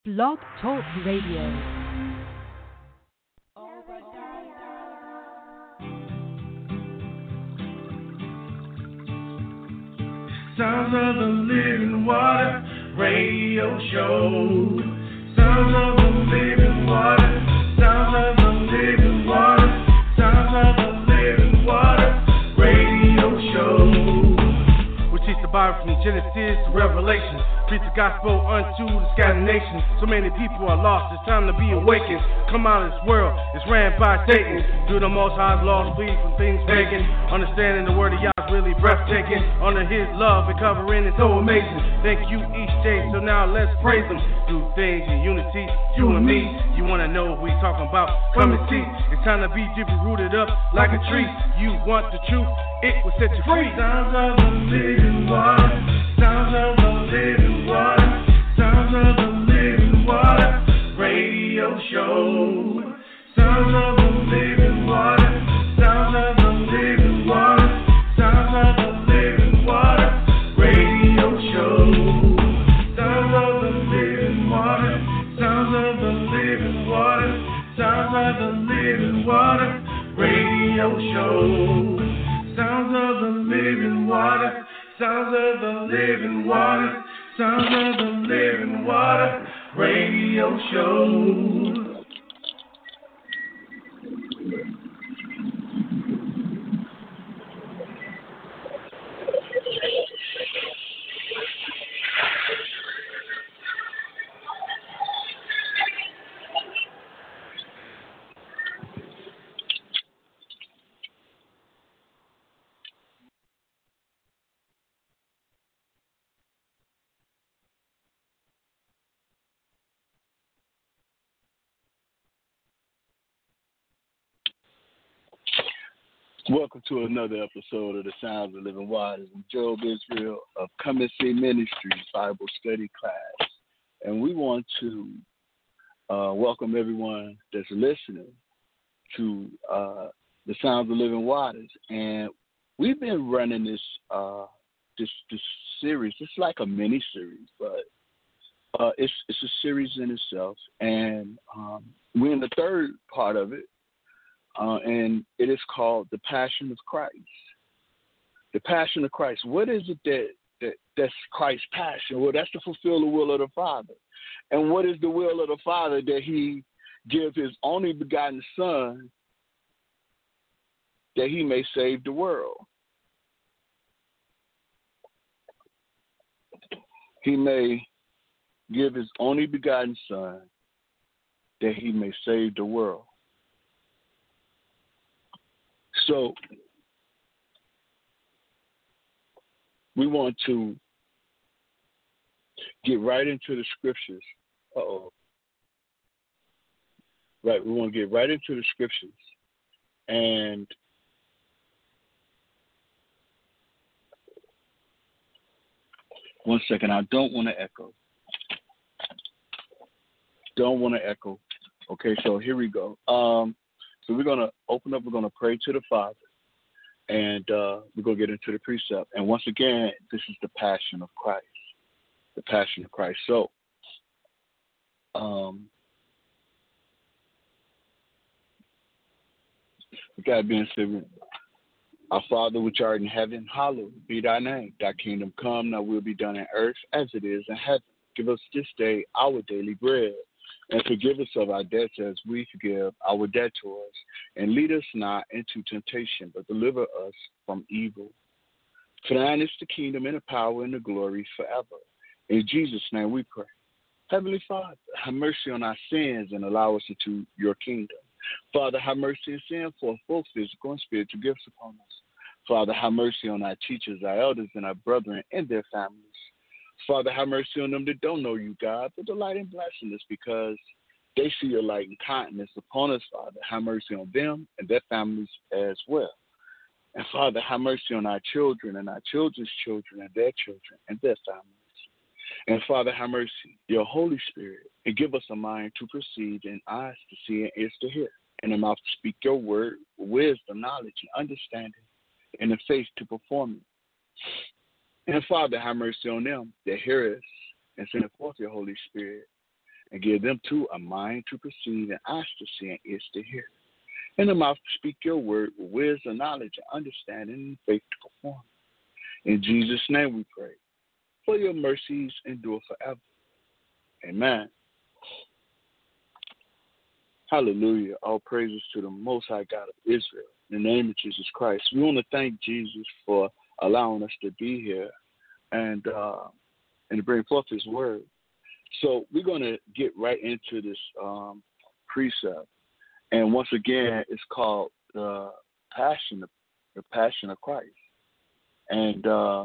Blog Talk Radio. Sounds of the Living Water Radio Show. Sounds of the Living Water. Sounds of the Living Water. Sounds of the Living Water Radio Show. We teach the Bible from Genesis to Revelation. Preach the gospel unto the scattered nations. So many people are lost, it's time to be awakened. Come out of this world, it's ran by Satan. Do the Most High's laws, flee from things pagan. Understanding the word of Yah is really breathtaking. Under His love and covering is so amazing. Thank you each day, so now let's praise Him. Do things in unity, you and me. You wanna know what we talking about? Come and see. It's time to be deeply rooted up like a tree. You want the truth, it will set you free. Sounds of the living water. Sounds of the living water. Sounds of the living water radio show. Sounds of the living water. Sounds of the living water. Sounds of the living water radio show. Sounds of the living water. Sounds of the living water. Sounds of the living water radio show. Sounds of the living water. Sounds of the living water. Sounds of the living water radio show. Welcome to another episode of the Sounds of Living Waters. I'm Job Israel of Come and See Ministries Bible Study Class. And we want to welcome everyone that's listening to the Sounds of Living Waters. And we've been running this series. It's like a mini-series, but it's a series in itself. And we're in the third part of it. And it is called The Passion of Christ. The Passion of Christ. What is it that's Christ's passion? Well, that's to fulfill the will of the Father. And what is the will of the Father? That He give His only begotten Son that He may save the world. He may give His only begotten Son that He may save the world. So we want to get right into the scriptures. Right, we want to get right into the scriptures. And one second, I don't want to echo. Okay, so here we go. So we're going to open up, we're going to pray to the Father, and we're going to get into the precept. And once again, this is the Passion of Christ, the Passion of Christ. So with that being said, our Father which art in heaven, hallowed be thy name. Thy kingdom come, thy will be done on earth as it is in heaven. Give us this day our daily bread. And forgive us of our debts as we forgive our debtors. And lead us not into temptation, but deliver us from evil. For thine is the kingdom and the power and the glory forever. In Jesus' name we pray. Heavenly Father, have mercy on our sins and allow us into your kingdom. Father, have mercy and send forth both physical and spiritual gifts upon us. Father, have mercy on our teachers, our elders, and our brethren and their families. Father, have mercy on them that don't know you, God, but delight in blessing us because they see your light and kindness upon us, Father. Have mercy on them and their families as well. And Father, have mercy on our children and our children's children and their children and their families. And Father, have mercy, your Holy Spirit, and give us a mind to perceive and eyes to see and ears to hear, and a mouth to speak your word, wisdom, knowledge, and understanding, and the faith to perform it. And Father, have mercy on them that hear us and send forth your Holy Spirit and give them too a mind to perceive, and eyes to see, and ears to hear. And the mouth to speak your word with wisdom, knowledge, and understanding, and faith to perform. In Jesus' name we pray. For your mercies endure forever. Amen. Hallelujah. All praises to the Most High God of Israel. In the name of Jesus Christ. We want to thank Jesus for allowing us to be here and to bring forth his word. So we're going to get right into this precept. And once again, it's called the Passion of Christ. And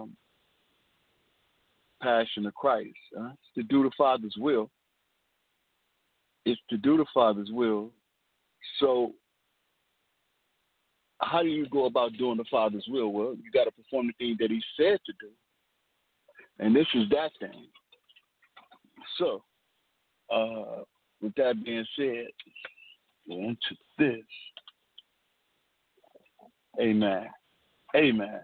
Passion of Christ. It's to do the Father's will. It's to do the Father's will. So how do you go about doing the Father's will? Well, you got to perform the thing that he said to do. And this is that thing. So, with that being said, we're into this. Amen. Amen.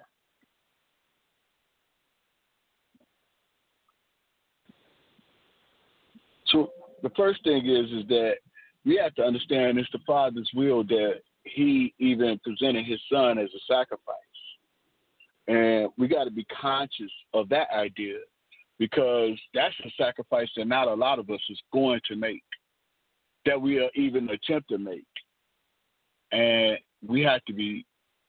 So the first thing is that we have to understand it's the Father's will that he even presented his son as a sacrifice. And we got to be conscious of that idea because that's a sacrifice that not a lot of us is going to make, that we are even attempt to make. And we have to be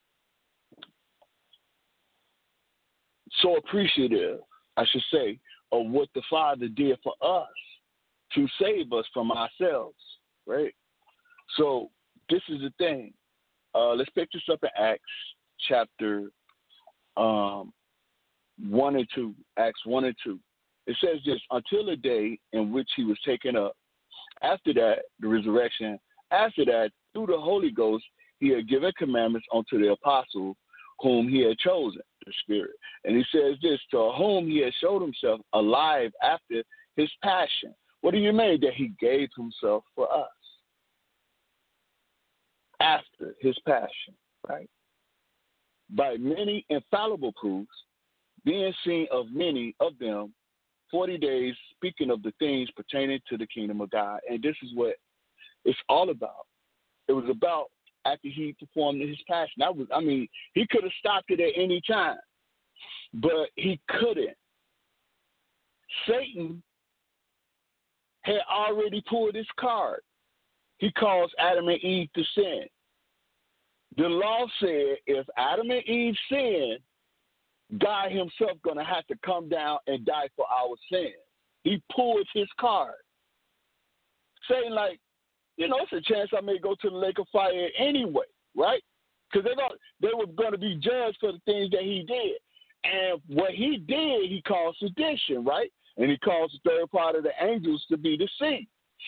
so appreciative, I should say, of what the Father did for us to save us from ourselves, right? So this is the thing. Let's pick this up in Acts chapter 1 and 2. Acts 1 and 2. It says this, until the day in which he was taken up. After that, the resurrection. After that, through the Holy Ghost, he had given commandments unto the apostles whom he had chosen, the Spirit. And he says this, to whom he had showed himself alive after his passion. What do you mean? That he gave himself for us after his passion, right? By many infallible proofs, being seen of many of them, 40 days, speaking of the things pertaining to the kingdom of God. And this is what it's all about. It was about after he performed his passion. He could have stopped it at any time, but he couldn't. Satan had already pulled his card. He caused Adam and Eve to sin. The law said if Adam and Eve sin, God himself going to have to come down and die for our sins. He pulled his card. Saying it's a chance I may go to the lake of fire anyway, right? Because they were going to be judged for the things that he did. And what he did, he caused sedition, right? And he caused the third part of the angels to be deceived.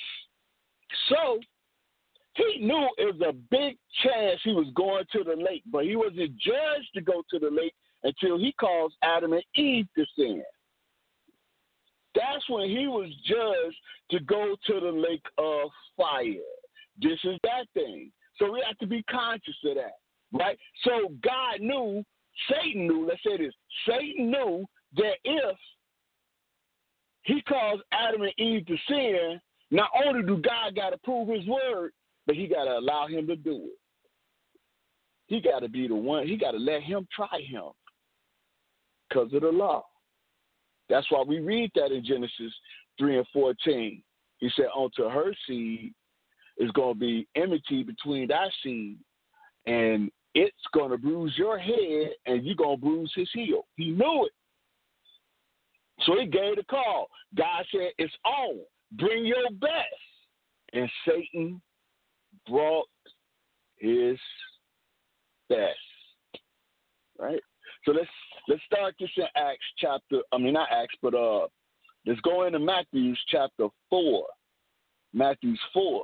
So he knew it was a big chance he was going to the lake, but he wasn't judged to go to the lake until he caused Adam and Eve to sin. That's when he was judged to go to the lake of fire. This is that thing. So we have to be conscious of that, right? So God knew, Satan knew, let's say this, Satan knew that if he caused Adam and Eve to sin, not only do God got to prove his word, but he got to allow him to do it. He got to be the one. He got to let him try him because of the law. That's why we read that in Genesis 3 and 14. He said, unto her seed is going to be enmity between thy seed, and it's going to bruise your head, and you're going to bruise his heel. He knew it. So he gave the call. God said, it's on. Bring your best. And Satan brought his best. Right? So let's start this in Acts chapter, not Acts, but let's go into Matthew chapter 4. Matthew 4.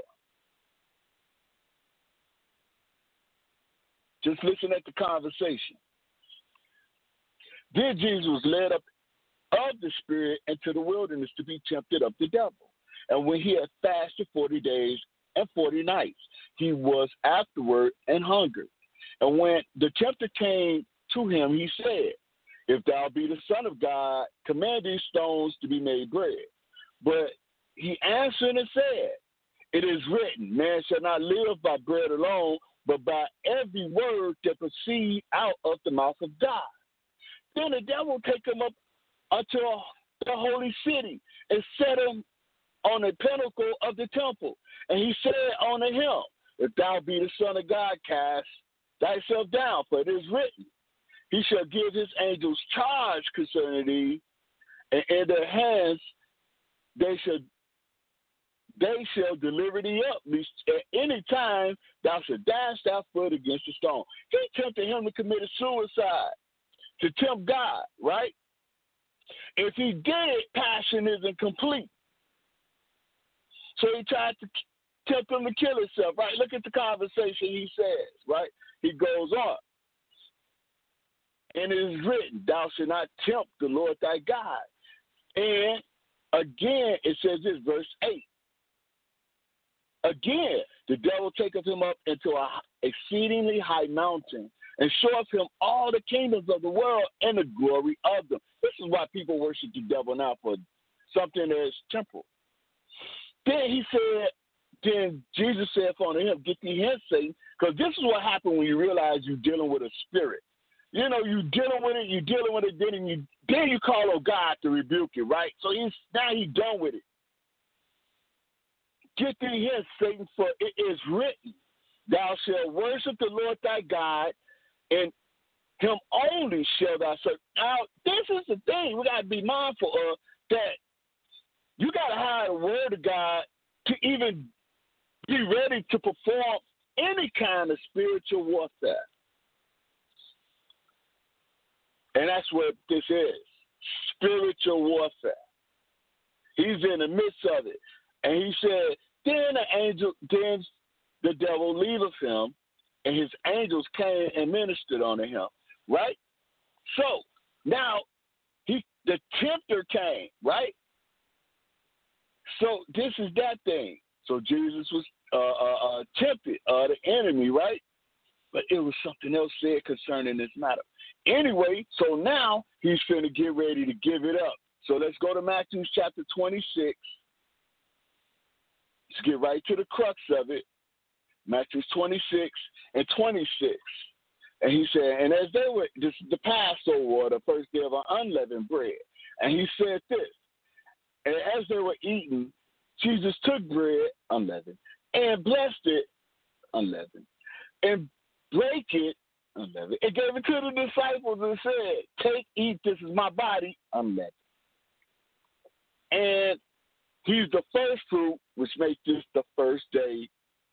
Just listen at the conversation. Then Jesus was led up of the Spirit into the wilderness to be tempted of the devil. And when he had fasted 40 days and 40 nights, he was afterward and hungered. And when the tempter came to him, he said, if thou be the Son of God, command these stones to be made bread. But he answered and said, it is written, man shall not live by bread alone, but by every word that proceeds out of the mouth of God. Then the devil take him up unto the holy city and set him on the pinnacle of the temple. And he said unto him, if thou be the Son of God, cast thyself down, for it is written, he shall give his angels charge concerning thee, and in their hands they shall deliver thee up. At any time thou shalt dash thy foot against a stone. He tempted him to commit suicide, to tempt God, right? If he did it, passion isn't complete. So he tried to tempt him to kill himself, right? Look at the conversation he says, right? He goes on. And it is written, thou shalt not tempt the Lord thy God. And again, it says this, verse 8. Again, the devil taketh him up into an exceedingly high mountain and showeth him all the kingdoms of the world and the glory of them. This is why people worship the devil now, for something that is temporal. Then Jesus said unto him, get thee hence, Satan, because this is what happens when you realize you're dealing with a spirit. You know, you're dealing with it, then you call on God to rebuke it, right? So he's done with it. Get thee hence, Satan, for it is written, thou shalt worship the Lord thy God, and him only shall thou serve. Now, this is the thing we got to be mindful of, that you got to have the word of God to even be ready to perform any kind of spiritual warfare. And that's what this is, spiritual warfare. He's in the midst of it. And he said, then the devil leaveth him, and his angels came and ministered unto him, right? So now the tempter came, right? So this is that thing. So Jesus was tempted, the enemy, right? But it was something else said concerning this matter. Anyway, so now he's going to get ready to give it up. So let's go to Matthew chapter 26. Let's get right to the crux of it. Matthew 26 and 26. And he said, and as they were, this is the Passover, or the first day of unleavened bread. And he said this, and as they were eating, Jesus took bread, unleavened, and blessed it, unleavened, and brake it, unleavened, and gave it to the disciples and said, take, eat, this is my body, unleavened. And he's the first fruit, which makes this the first day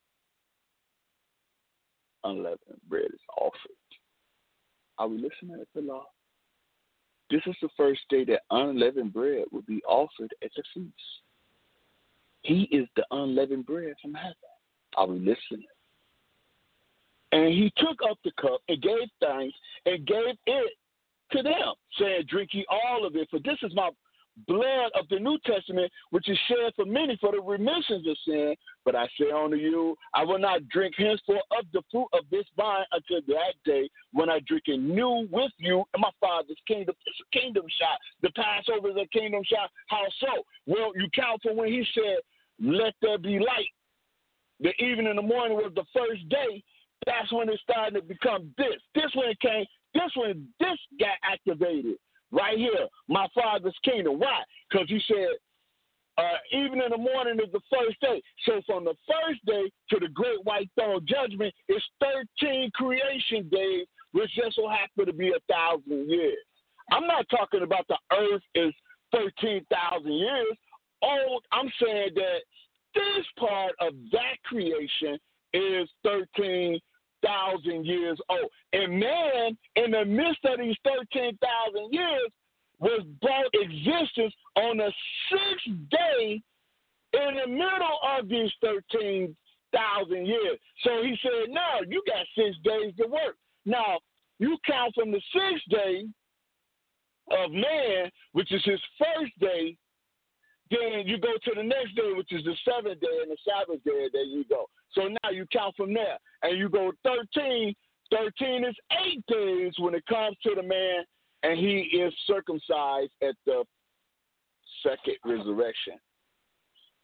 unleavened bread is offered. Are we listening at the law? This is the first day that unleavened bread will be offered at the feast. He is the unleavened bread from heaven. Are we listening? And he took up the cup and gave thanks and gave it to them, saying, drink ye all of it, for this is my blood of the New Testament, which is shed for many for the remissions of sin. But I say unto you, I will not drink henceforth of the fruit of this vine until that day when I drink it new with you in my Father's kingdom. It's a kingdom shot. The Passover is a kingdom shot. How so? Well, you count from when he said, let there be light. The evening and the morning was the first day. That's when it started to become this. This when it came. This when this got activated. Right here, my Father's kingdom. Why? Because he said, even in the morning is the first day. So from the first day to the great white throne judgment, it's 13 creation days, which just so happen to be 1,000 years. I'm not talking about the earth is 13,000 years old. I'm saying that this part of that creation is 13,000 years old. And man, in the midst of these 13,000 years, was brought existence on the sixth day in the middle of these 13,000 years. So he said, no, you got 6 days to work. Now, you count from the sixth day of man, which is his first day, then you go to the next day, which is the seventh day, and the Sabbath day, and there you go. So now you count from there, and you go 13. 13 is 8 days when it comes to the man, and he is circumcised at the second resurrection.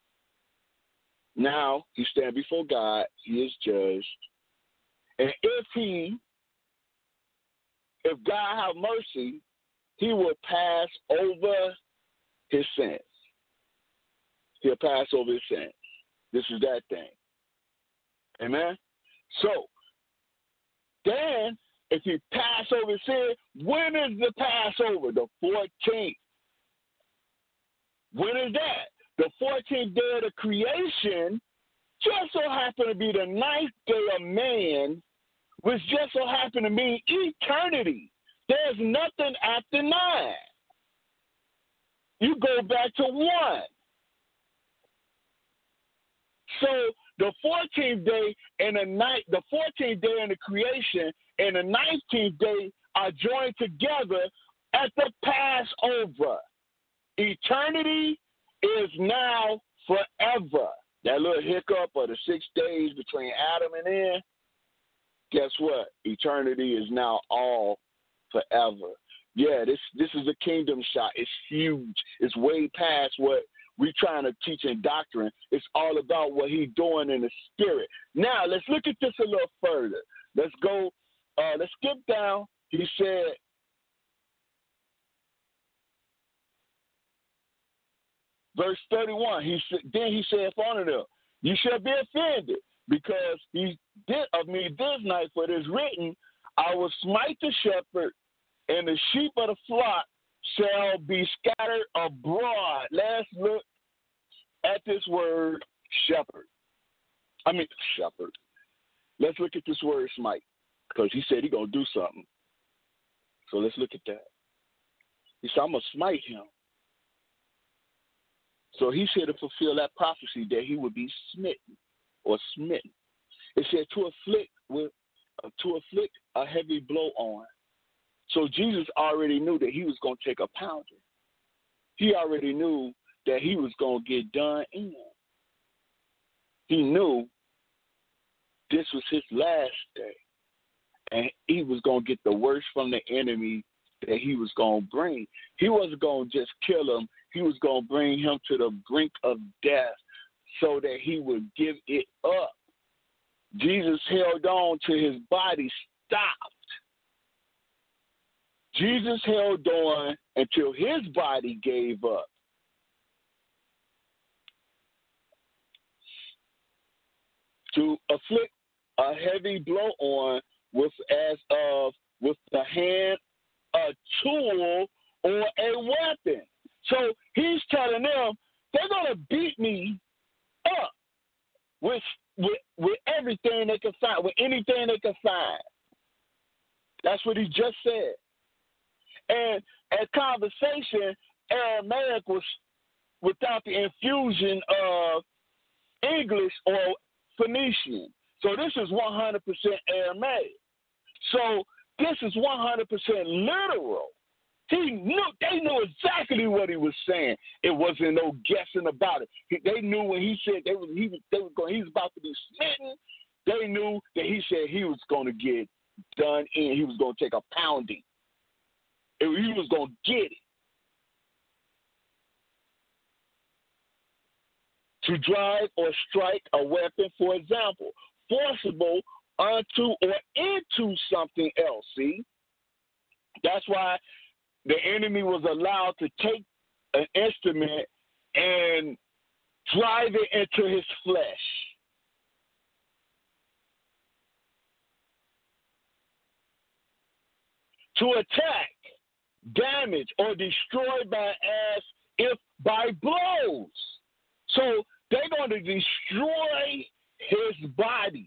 Now he stand before God. He is judged. And if God have mercy, he will pass over his sins. He'll pass over his sins. This is that thing. Amen? So, then, if he pass over his sin, when is the Passover? The 14th. When is that? The 14th day of the creation just so happened to be the 9th day of man, which just so happened to mean eternity. There's nothing after 9. You go back to 1. So the 14th day and the 14th day in the creation and the 19th day are joined together at the Passover. Eternity is now forever. That little hiccup of the 6 days between Adam and Eve, guess what? Eternity is now all forever. Yeah, this is a kingdom shot. It's huge. It's way past what we're trying to teach in doctrine. It's all about what he's doing in the spirit. Now, let's look at this a little further. Let's go, let's skip down. He said, verse 31, then he said unto them, you shall be offended, because he did of me this night, for it is written, I will smite the shepherd, and the sheep of the flock shall be scattered abroad. Let's look at this word shepherd. Shepherd. Let's look at this word smite, because he said he's going to do something. So let's look at that. He said, I'm going to smite him. So he said to fulfill that prophecy that he would be smitten or smitten. It said to afflict a heavy blow on. So Jesus already knew that he was going to take a pounding. He already knew that he was going to get done in. He knew this was his last day. And he was going to get the worst from the enemy that he was going to bring. He wasn't going to just kill him. He was going to bring him to the brink of death so that he would give it up. Jesus held on to his body, stopped. Jesus held on until his body gave up. To afflict a heavy blow on with the hand, a tool, or a weapon. So he's telling them they're gonna beat me up with everything they can find, with anything they can find. That's what he just said. And at conversation, Aramaic was without the infusion of English or Phoenician. So this is 100% Aramaic. So this is 100% literal. They knew exactly what he was saying. It wasn't no guessing about it. They knew when he said he was about to be smitten. They knew that he said he was going to get done in. He was going to take a pounding. He was going to get it. To drive or strike a weapon, for example, forcible onto or into something else. See? That's why the enemy was allowed to take an instrument and drive it into his flesh. To attack, damage, or destroy by blows. So they're going to destroy his body.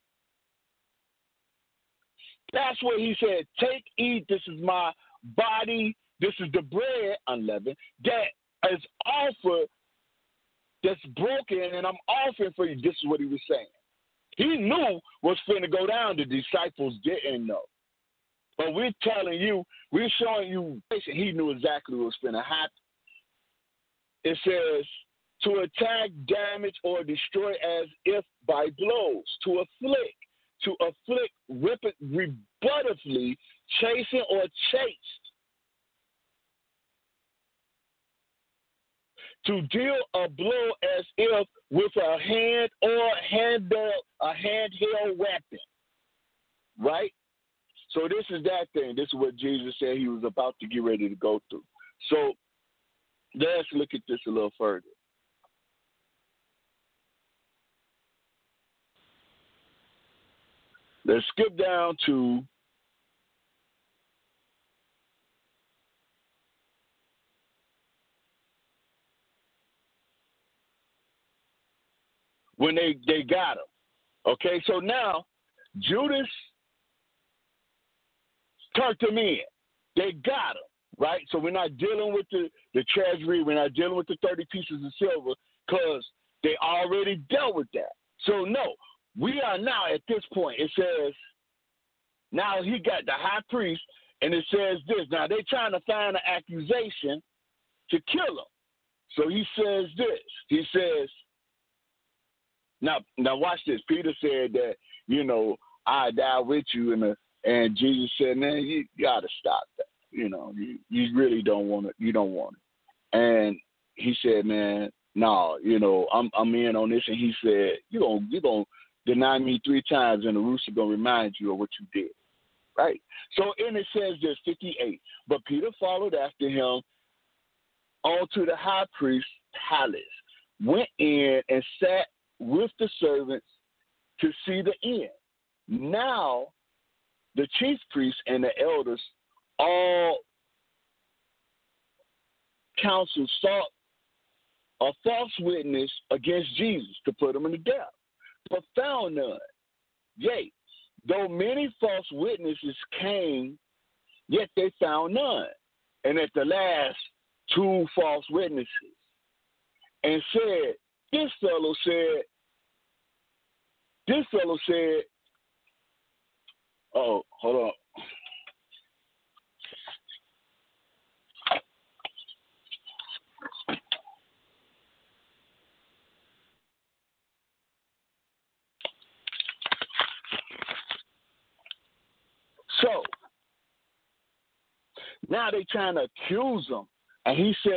That's what he said. Take, eat, this is my body, this is the bread, unleavened, that is offered, that's broken, and I'm offering for you. This is what he was saying. He knew what's going to go down. The disciples didn't know. But we're telling you, we're showing you, he knew exactly what was going to happen. It says, to attack, damage, or destroy as if by blows, to afflict rebuttively, chasing or chased. to deal a blow as if with a hand or a handheld weapon, right? So this is that thing. This is what Jesus said he was about to get ready to go through. So let's look at this a little further. Let's skip down to when they got him. Okay, so now Judas turned him in. They got him, right? So we're not dealing with the treasury. We're not dealing with the 30 pieces of silver because they already dealt with that. So no, we are now at this point. It says, now he got the high priest, and it says this. Now they're trying to find an accusation to kill him. So he says this. He says, now watch this. Peter said that, I die with you, and Jesus said, man, you got to stop that. You really don't want it. You don't want it. And he said, man, no, I'm in on this. And he said, you're gonna deny me 3 times, and the rooster gonna remind you of what you did. Right? So, and it says this, 58. But Peter followed after him onto the high priest's palace, went in and sat with the servants to see the end. Now, the chief priests and the elders all counsel sought a false witness against Jesus to put him in the death, but found none. Yea, though many false witnesses came, yet they found none. And at the last, 2 false witnesses, and said, this fellow said, oh, hold on. So, now they trying to accuse him. And he said,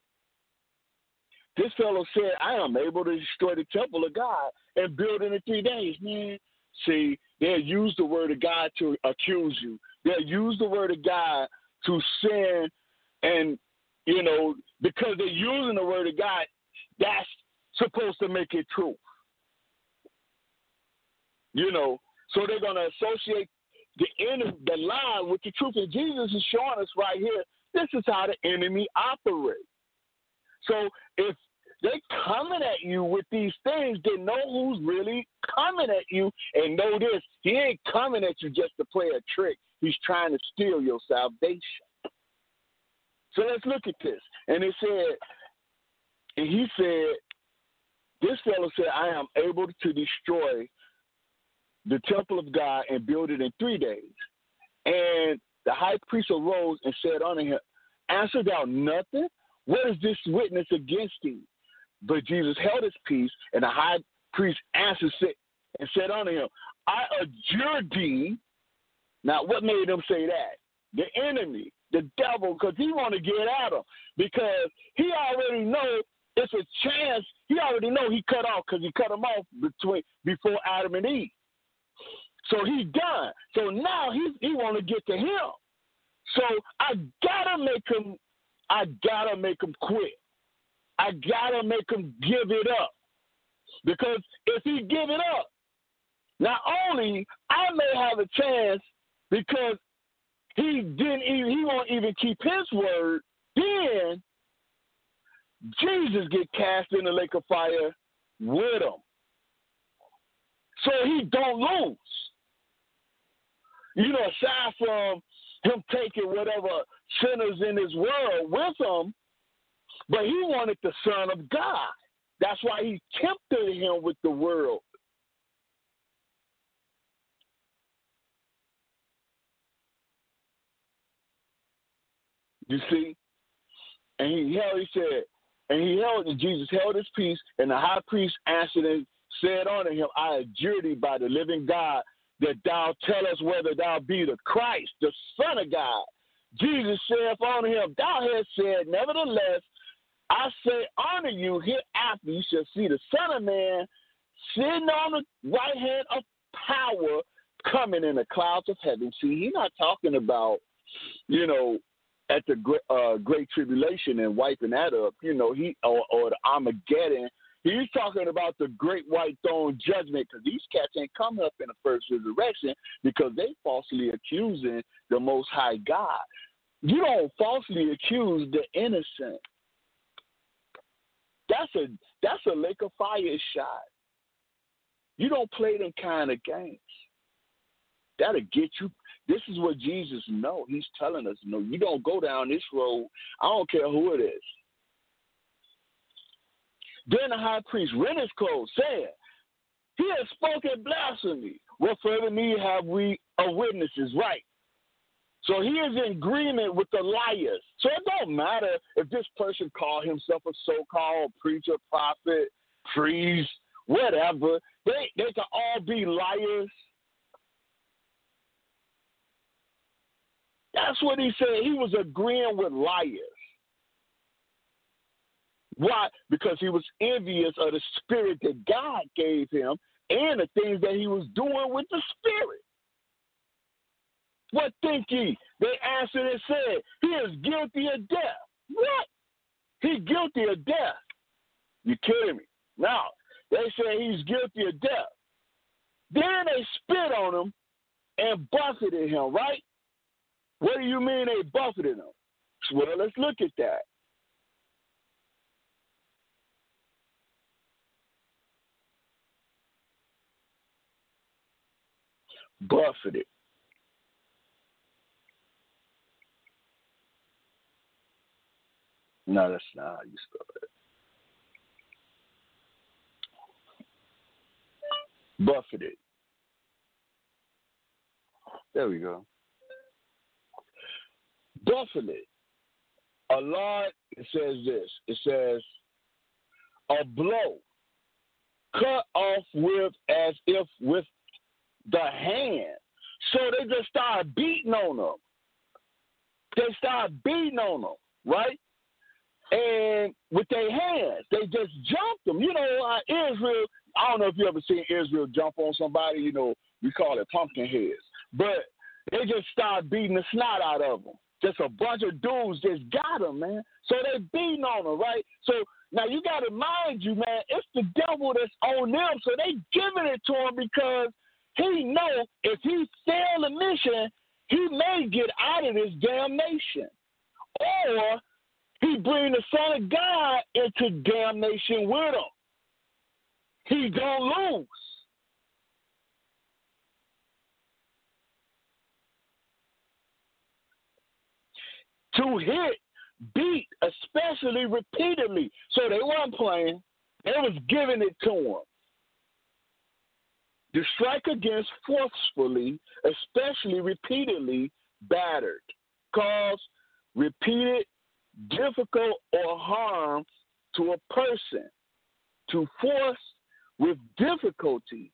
this fellow said, I am able to destroy the temple of God and build it in 3 days. Man, see, they'll use the word of God to accuse you. They'll use the word of God to sin. And, because they're using the word of God, that's supposed to make it true. So they're going to associate the lie with the truth. And Jesus is showing us right here, this is how the enemy operates. So if they're coming at you with these things, then know who's really coming at you, and know this, he ain't coming at you just to play a trick. He's trying to steal your salvation. So let's look at this. And he said, this fellow said, I am able to destroy the temple of God and build it in 3 days. And the high priest arose and said unto him, answer thou nothing? What is this witness against thee? But Jesus held his peace, and the high priest answered and said unto him, I adjure thee. Now, what made him say that? The enemy, the devil, because he want to get at him. Because he already know it's a chance. He already know he cut off, because he cut him off before Adam and Eve. So he's done. So now he want to get to him. So I gotta make him quit. I gotta make him give it up. Because if he give it up, not only I may have a chance because he won't even keep his word, then Jesus get cast in the lake of fire with him. So he don't lose. Aside from him taking whatever sinners in his world with him, but he wanted the Son of God. That's why he tempted him with the world. You see? And Jesus held his peace, and the high priest answered and said unto him, I adjure thee by the living God that thou tell us whether thou be the Christ, the Son of God. Jesus saith unto him, thou hast said, nevertheless, I say unto you, hereafter you shall see the Son of Man sitting on the right hand of power, coming in the clouds of heaven. See, he's not talking about, at the great tribulation and wiping that up, or the Armageddon. He's talking about the great white throne judgment, because these cats ain't coming up in the first resurrection because they falsely accusing the Most High God. You don't falsely accuse the innocent. That's a lake of fire shot. You don't play them kind of games. That'll get you. This is what Jesus knows. He's telling us, no, you don't go down this road. I don't care who it is. Then the high priest rent his clothes, saying, he has spoken blasphemy. What further need have we of witnesses? Right. So he is in agreement with the liars. So it don't matter if this person called himself a so-called preacher, prophet, priest, whatever. They can all be liars. That's what he said. He was agreeing with liars. Why? Because he was envious of the spirit that God gave him and the things that he was doing with the spirit. What think ye? They answered and said, he is guilty of death. What? He's guilty of death. You kidding me? Now, they say he's guilty of death. Then they spit on him and buffeted him, right? What do you mean they buffeted him? Well, let's look at that. Buffeted. No, that's not how you spell it. Buffeted. There we go. Buffeted. A lot, it says this. It says, a blow, cut off with as if with the hand. So they just started beating on them. They started beating on them, right? And with their hands, they just jumped them. Israel, I don't know if you ever seen Israel jump on somebody, we call it pumpkin heads. But they just started beating the snot out of them. Just a bunch of dudes just got them, man. So they beating on them, right? So now you got to mind you, man, it's the devil that's on them. So they giving it to him because he know if he fail the mission, he may get out of this damnation. Or he bring the Son of God into damnation with him. He gonna lose. To hit, beat, especially repeatedly. So they weren't playing. They was giving it to him. To strike against forcefully, especially repeatedly, battered, cause repeated difficult or harm to a person. To force with difficulty.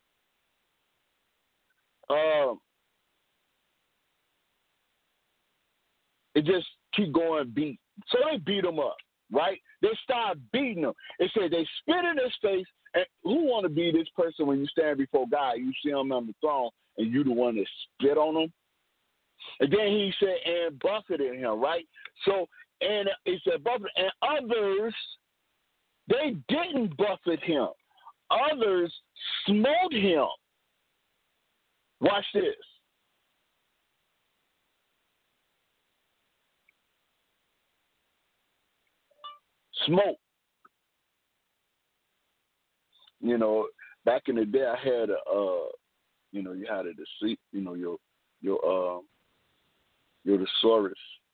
It just keep going beat. So they beat him up, right? They start beating him. It said they spit in his face. And who want to be this person when you stand before God? You see him on the throne, and you the one that spit on him. And then he said, and buffeted him, right? So, and he said buffeted. And others, they didn't buffet him. Others smote him. Watch this. Smoke. Back in the day, I had you had a deceit, your thesaurus,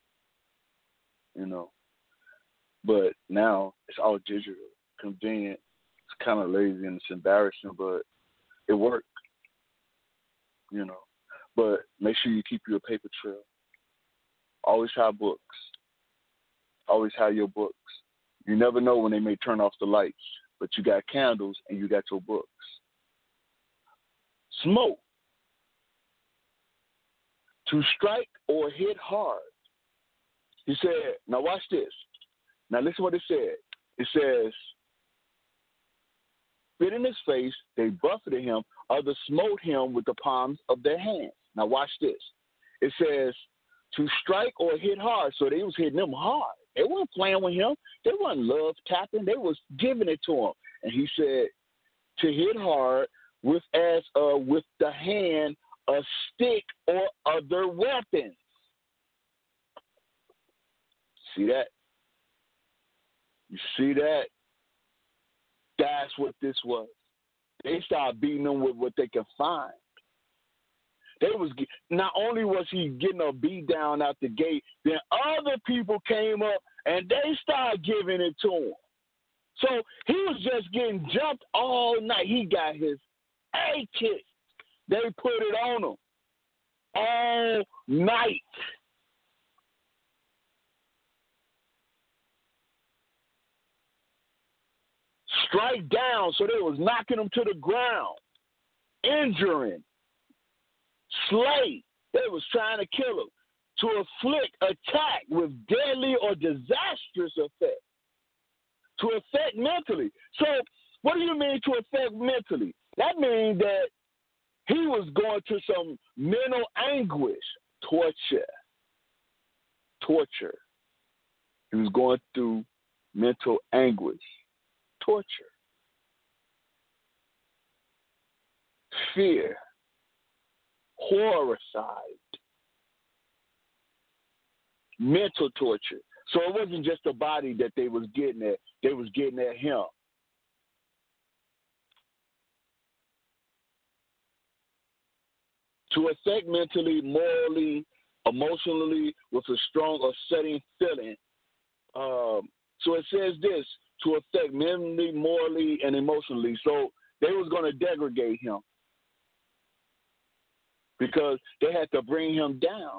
but now it's all digital, convenient. It's kind of lazy and it's embarrassing, but it worked, But make sure you keep your paper trail. Always have books. Always have your books. You never know when they may turn off the lights, but you got candles and you got your books. Smoke. To strike or hit hard. He said, now watch this. Now listen what it said. It says, spit in his face, they buffeted him, others smote him with the palms of their hands. Now watch this. It says to strike or hit hard. So they was hitting him hard. They weren't playing with him. They weren't love tapping. They was giving it to him. And he said to hit hard with the hand, a stick or other weapons. See that? You see that? That's what this was. They started beating them with what they could find. They was not only was he getting a beat down out the gate, then other people came up and they started giving it to him. So he was just getting jumped all night. He got his A kicked. They put it on him all night. Strike down, so they was knocking him to the ground, injuring, slay. They was trying to kill him, to afflict, attack with deadly or disastrous effect, to affect mentally. So what do you mean to affect mentally? That means that he was going through some mental anguish, torture. He was going through mental anguish, torture, fear, horrified, mental torture. So it wasn't just the body that they was getting at. They was getting at him. To affect mentally, morally, emotionally, with a strong upsetting feeling. So it says this, to affect mentally, morally, and emotionally. So they was going to degrade him because they had to bring him down.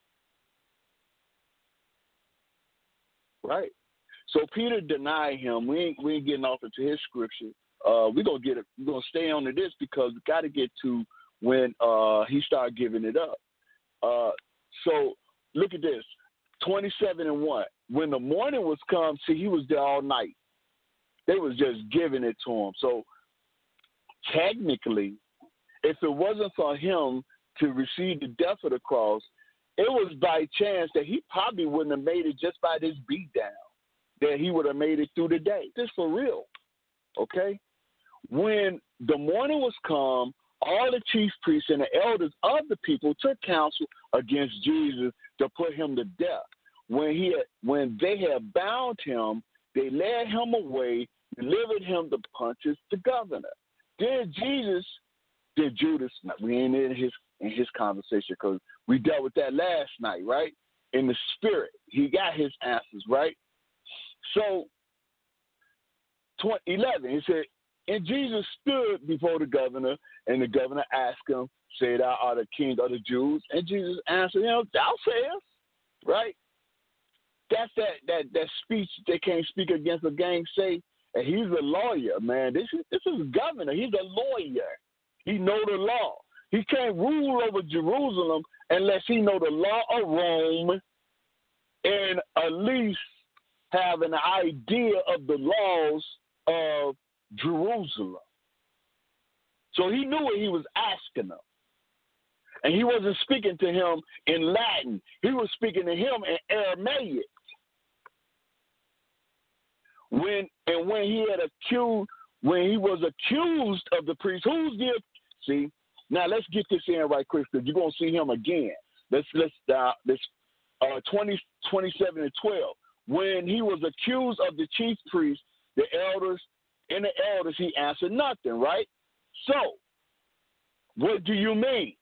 Right? So Peter denied him. We ain't getting off into his scripture. We're gonna stay on to this because we got to get to when he started giving it up. So look at this, 27:1. When the morning was come, see, he was there all night. They was just giving it to him. So technically, if it wasn't for him to receive the death of the cross, it was by chance that he probably wouldn't have made it just by this beat down, that he would have made it through the day. This for real, okay? When the morning was come, all the chief priests and the elders of the people took counsel against Jesus to put him to death. When they had bound him, they led him away, delivered him to Pontius the governor. Then Judas, we ain't in his conversation because we dealt with that last night, right? In the spirit, he got his answers, right? So, 11, he said, and Jesus stood before the governor, and the governor asked him, say, thou art the king of the Jews? And Jesus answered him, thou sayest, right? That's that speech they can't speak against a gainsay. And he's a lawyer, man. This is a governor. He's a lawyer. He know the law. He can't rule over Jerusalem unless he know the law of Rome and at least have an idea of the laws of Jerusalem. So he knew what he was asking him. And he wasn't speaking to him in Latin. He was speaking to him in Aramaic. When he was accused of the priest, see, now let's get this in right quick because you're gonna see him again. Let's 27:12. When he was accused of the chief priest, the elders, he answered nothing, right? So, what do you mean?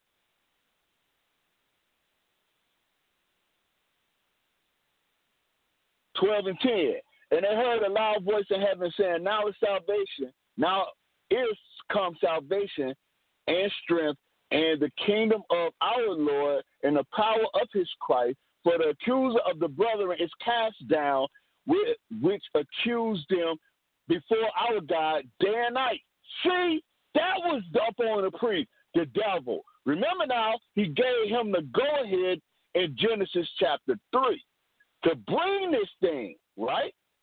(12 and 10). And they heard a loud voice in heaven saying, now is salvation, now is come salvation and strength and the kingdom of our Lord and the power of his Christ. For the accuser of the brethren is cast down, which accused them before our God day and night. See, that was up on the priest, the devil. Remember now, he gave him the go-ahead in Genesis chapter 3 to bring this thing, right?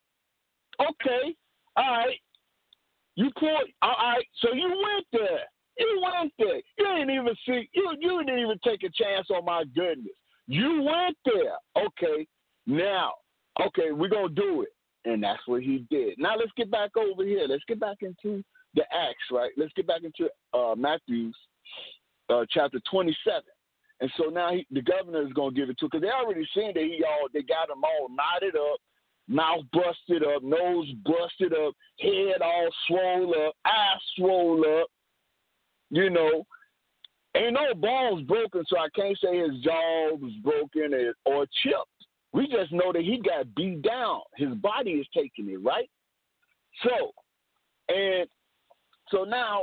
Okay, all right. You pulled. All right. So you went there. You went there. You didn't even see. You didn't even take a chance on my goodness. You went there. Okay. Now, okay, we're gonna do it, and that's what he did. Now let's get back over here. Let's get back into the Acts, right? Let's get back into Matthew's chapter 27. And so now the governor is gonna give it to, because they already seen that they got him all knotted up, mouth busted up, nose busted up, head all swole up, eyes swole up. You know, ain't no bones broken, so I can't say his jaw was broken or chipped. We just know that he got beat down. His body is taking it, right? So now,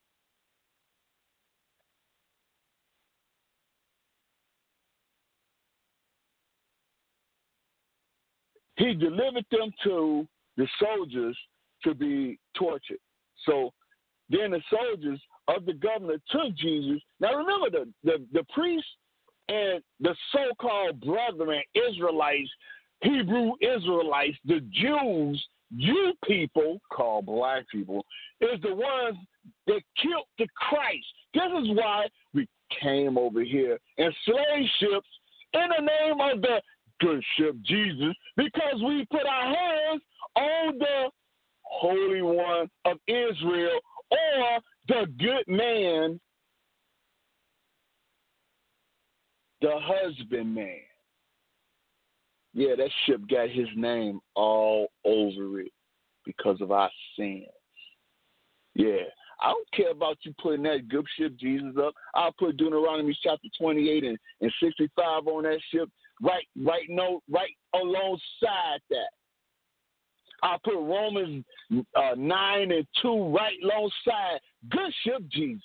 he delivered them to the soldiers to be tortured. So then the soldiers of the governor took Jesus. Now remember, the priests and the so-called brethren, Israelites, Hebrew Israelites, the Jews, you people, called black people, is the ones that killed the Christ. This is why we came over here in slave ships in the name of the good ship Jesus, because we put our hands on the Holy One of Israel, or the good man, the husbandman. Yeah, that ship got his name all over it because of our sins. Yeah, I don't care about you putting that good ship Jesus up. I'll put Deuteronomy chapter 28 and 65 on that ship, right alongside that. I'll put Romans 9 and 2 right alongside good ship Jesus.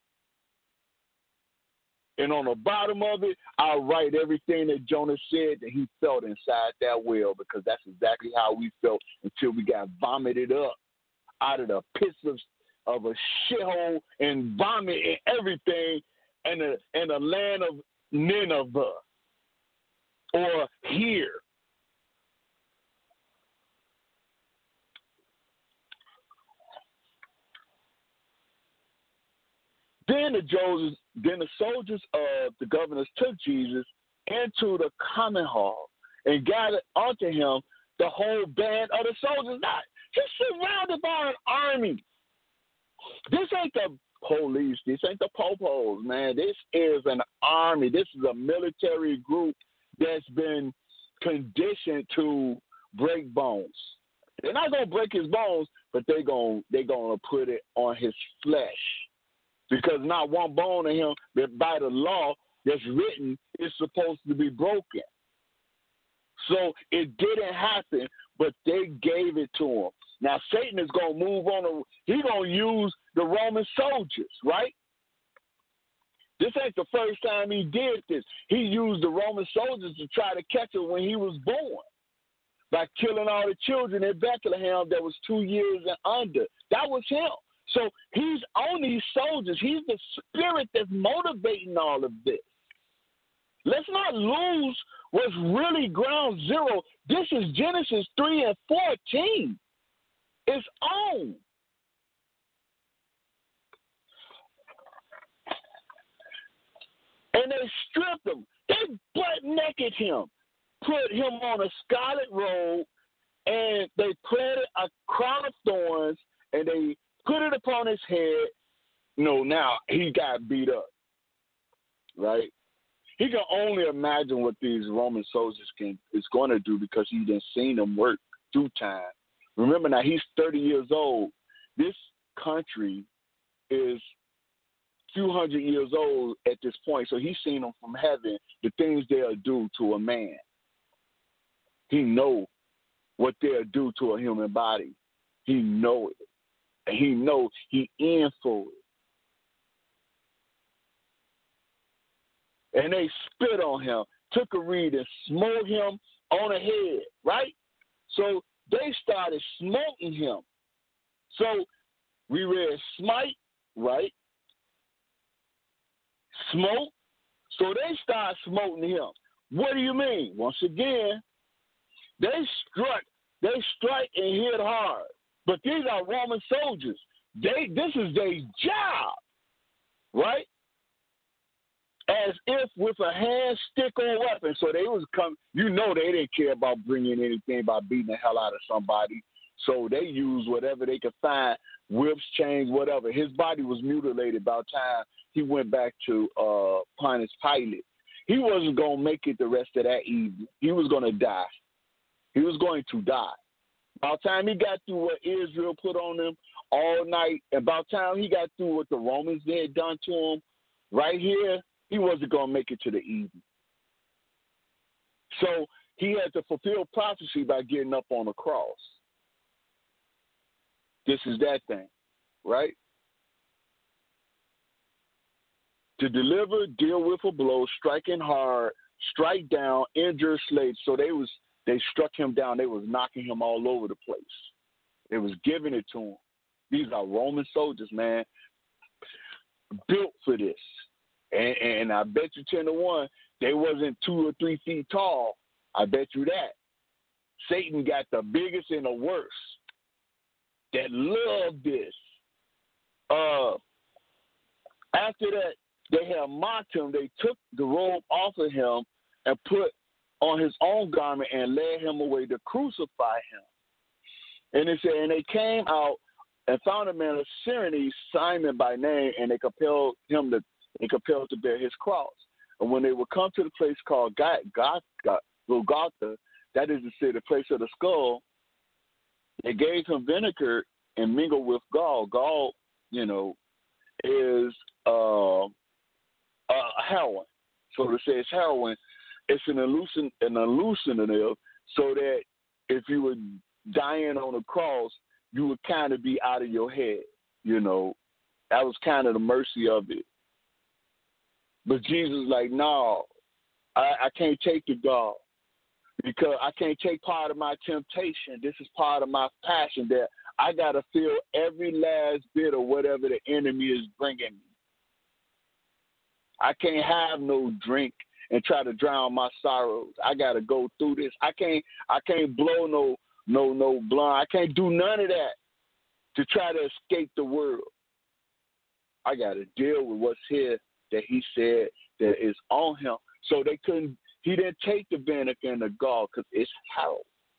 And on the bottom of it, I'll write everything that Jonah said that he felt inside that whale, because that's exactly how we felt until we got vomited up out of the pits of a shithole and vomit and everything in the land of Nineveh or here. Then the soldiers of the governors took Jesus into the common hall and gathered unto him the whole band of the soldiers. Now, he's surrounded by an army. This ain't the police. This ain't the popos, man. This is an army. This is a military group that's been conditioned to break bones. They're not going to break his bones, but they're going to put it on his flesh. Because not one bone in him that by the law that's written is supposed to be broken. So it didn't happen, but they gave it to him. Now Satan is going to move on. He's going to use the Roman soldiers, right? This ain't the first time he did this. He used the Roman soldiers to try to catch him when he was born by killing all the children in Bethlehem that was 2 years and under. That was him. So he's on these soldiers. He's the spirit that's motivating all of this. Let's not lose what's really ground zero. This is Genesis 3 and 14. It's on. And they stripped him. They butt naked him, put him on a scarlet robe, and they planted a crown of thorns, and they put it upon his head. No, now he got beat up, right? He can only imagine what these Roman soldiers is going to do, because he done seen them work through time. Remember, now he's 30 years old. This country is a few hundred years old at this point, so he's seen them from heaven, the things they'll do to a man. He know what they'll do to a human body. He know it. And he knows he in for it. And they spit on him, took a reed and smote him on the head, right? So they started smoting him. So we read smite, right? Smote. So they started smoting him. What do you mean? Once again, they struck They strike and hit hard. But these are Roman soldiers. This is their job, right? As if with a hand, stick, or weapon. So they was they didn't care about bringing anything by beating the hell out of somebody. So they used whatever they could find, whips, chains, whatever. His body was mutilated by the time he went back to Pontius Pilate. He wasn't going to make it the rest of that evening. He was going to die. He was going to die. By the time he got through what Israel put on him all night, and by the time he got through what the Romans had done to him, right here, he wasn't going to make it to the evening. So he had to fulfill prophecy by getting up on the cross. This is that thing, right? To deliver, deal with a blow, striking hard, strike down, injure slaves. So they struck him down. They was knocking him all over the place. They was giving it to him. These are Roman soldiers, man, built for this. And I bet you 10-1, they wasn't 2 or 3 feet tall. I bet you that. Satan got the biggest and the worst that loved this. After that, they had mocked him. They took the robe off of him and put on his own garment and led him away to crucify him. And it said, and they came out and found a man of Cyrene, Simon by name, and they compelled to bear his cross. And when they would come to the place called Golgotha, that is to say, the place of the skull, they gave him vinegar and mingled with gall. Gall, is heroin. So to say it's heroin, it's an hallucinative, so that if you were dying on a cross, you would kind of be out of your head. That was kind of the mercy of it. But Jesus like, no, I can't take the gall because I can't take part of my temptation. This is part of my passion that I got to feel every last bit of whatever the enemy is bringing me. I can't have no drink and try to drown my sorrows. I got to go through this. I can't blow no blunt. I can't do none of that to try to escape the world. I got to deal with what's here that he said that is on him. So he didn't take the vinegar and the gall because it's hell.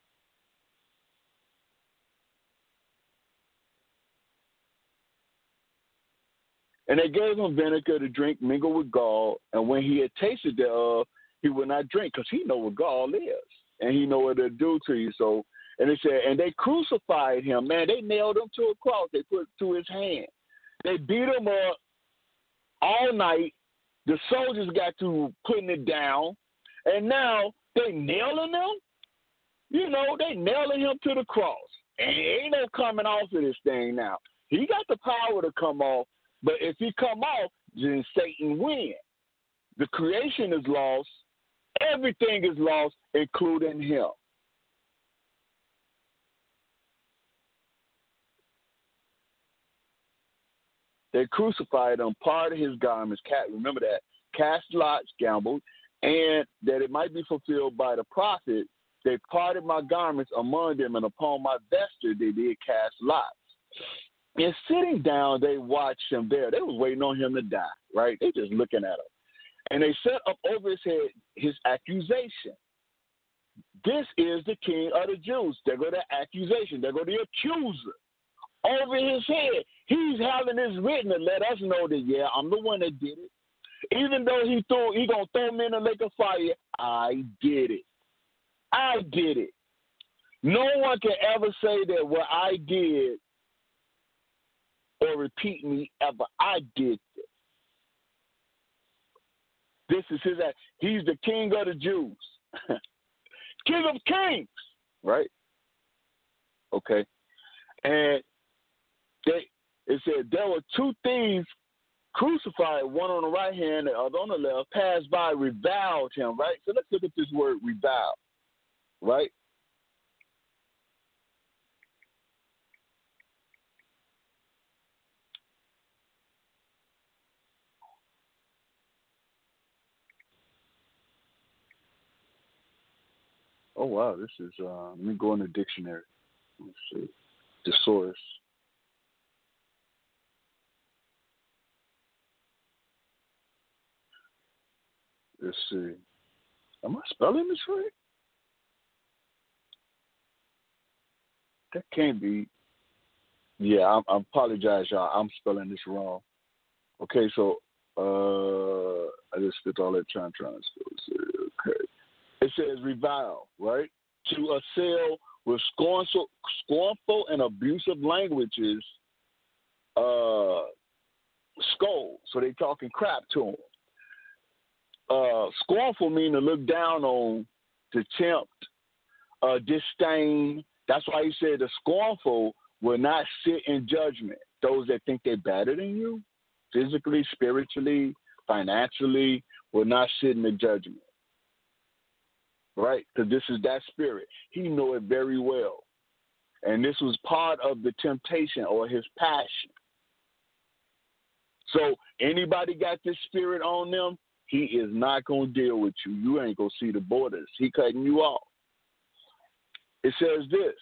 And they gave him vinegar to drink, mingled with gall. And when he had tasted thereof, he would not drink because he know what gall is. And he know what it'll do to you. So, and it said, and they crucified him. Man, they nailed him to a cross. They put it to his hand. They beat him up all night. The soldiers got to putting it down. And now they nailing him. They nailing him to the cross. And ain't no coming off of this thing now. He got the power to come off. But if he come off, then Satan wins. The creation is lost. Everything is lost, including him. They crucified him, parted his garments. Remember that. Cast lots, gambled, and that it might be fulfilled by the prophet. They parted my garments among them, and upon my vesture they did cast lots. And sitting down, they watched him there. They was waiting on him to die, right? They just looking at him. And they set up over his head his accusation. This is the King of the Jews. There go the accusation. There go the accuser. Over his head, he's having this written to let us know that, yeah, I'm the one that did it. Even though he going to throw me in the lake of fire, I did it. I did it. No one can ever say that what I did or repeat me ever. I did this. This is his act. He's the King of the Jews. King of kings. Right? Okay. And it said there were 2 thieves crucified, one on the right hand, the other on the left, passed by, reviled him, right? So let's look at this word revile, right? Oh, wow. This is, let me go in the dictionary. Let's see. Thesaurus. Let's see. Am I spelling this right? That can't be. Yeah, I apologize, y'all. I'm spelling this wrong. Okay, so I just spit all that trying to spell. Okay. It says revile, right? To assail with scornful and abusive languages, scold. So they talking crap to them. Scornful mean to look down on, to tempt, disdain. That's why he said the scornful will not sit in judgment. Those that think they're better than you, physically, spiritually, financially, will not sit in the judgment. Right? Because this is that spirit. He know it very well. And this was part of the temptation or his passion. So anybody got this spirit on them, he is not going to deal with you. You ain't going to see the borders. He cutting you off. It says this.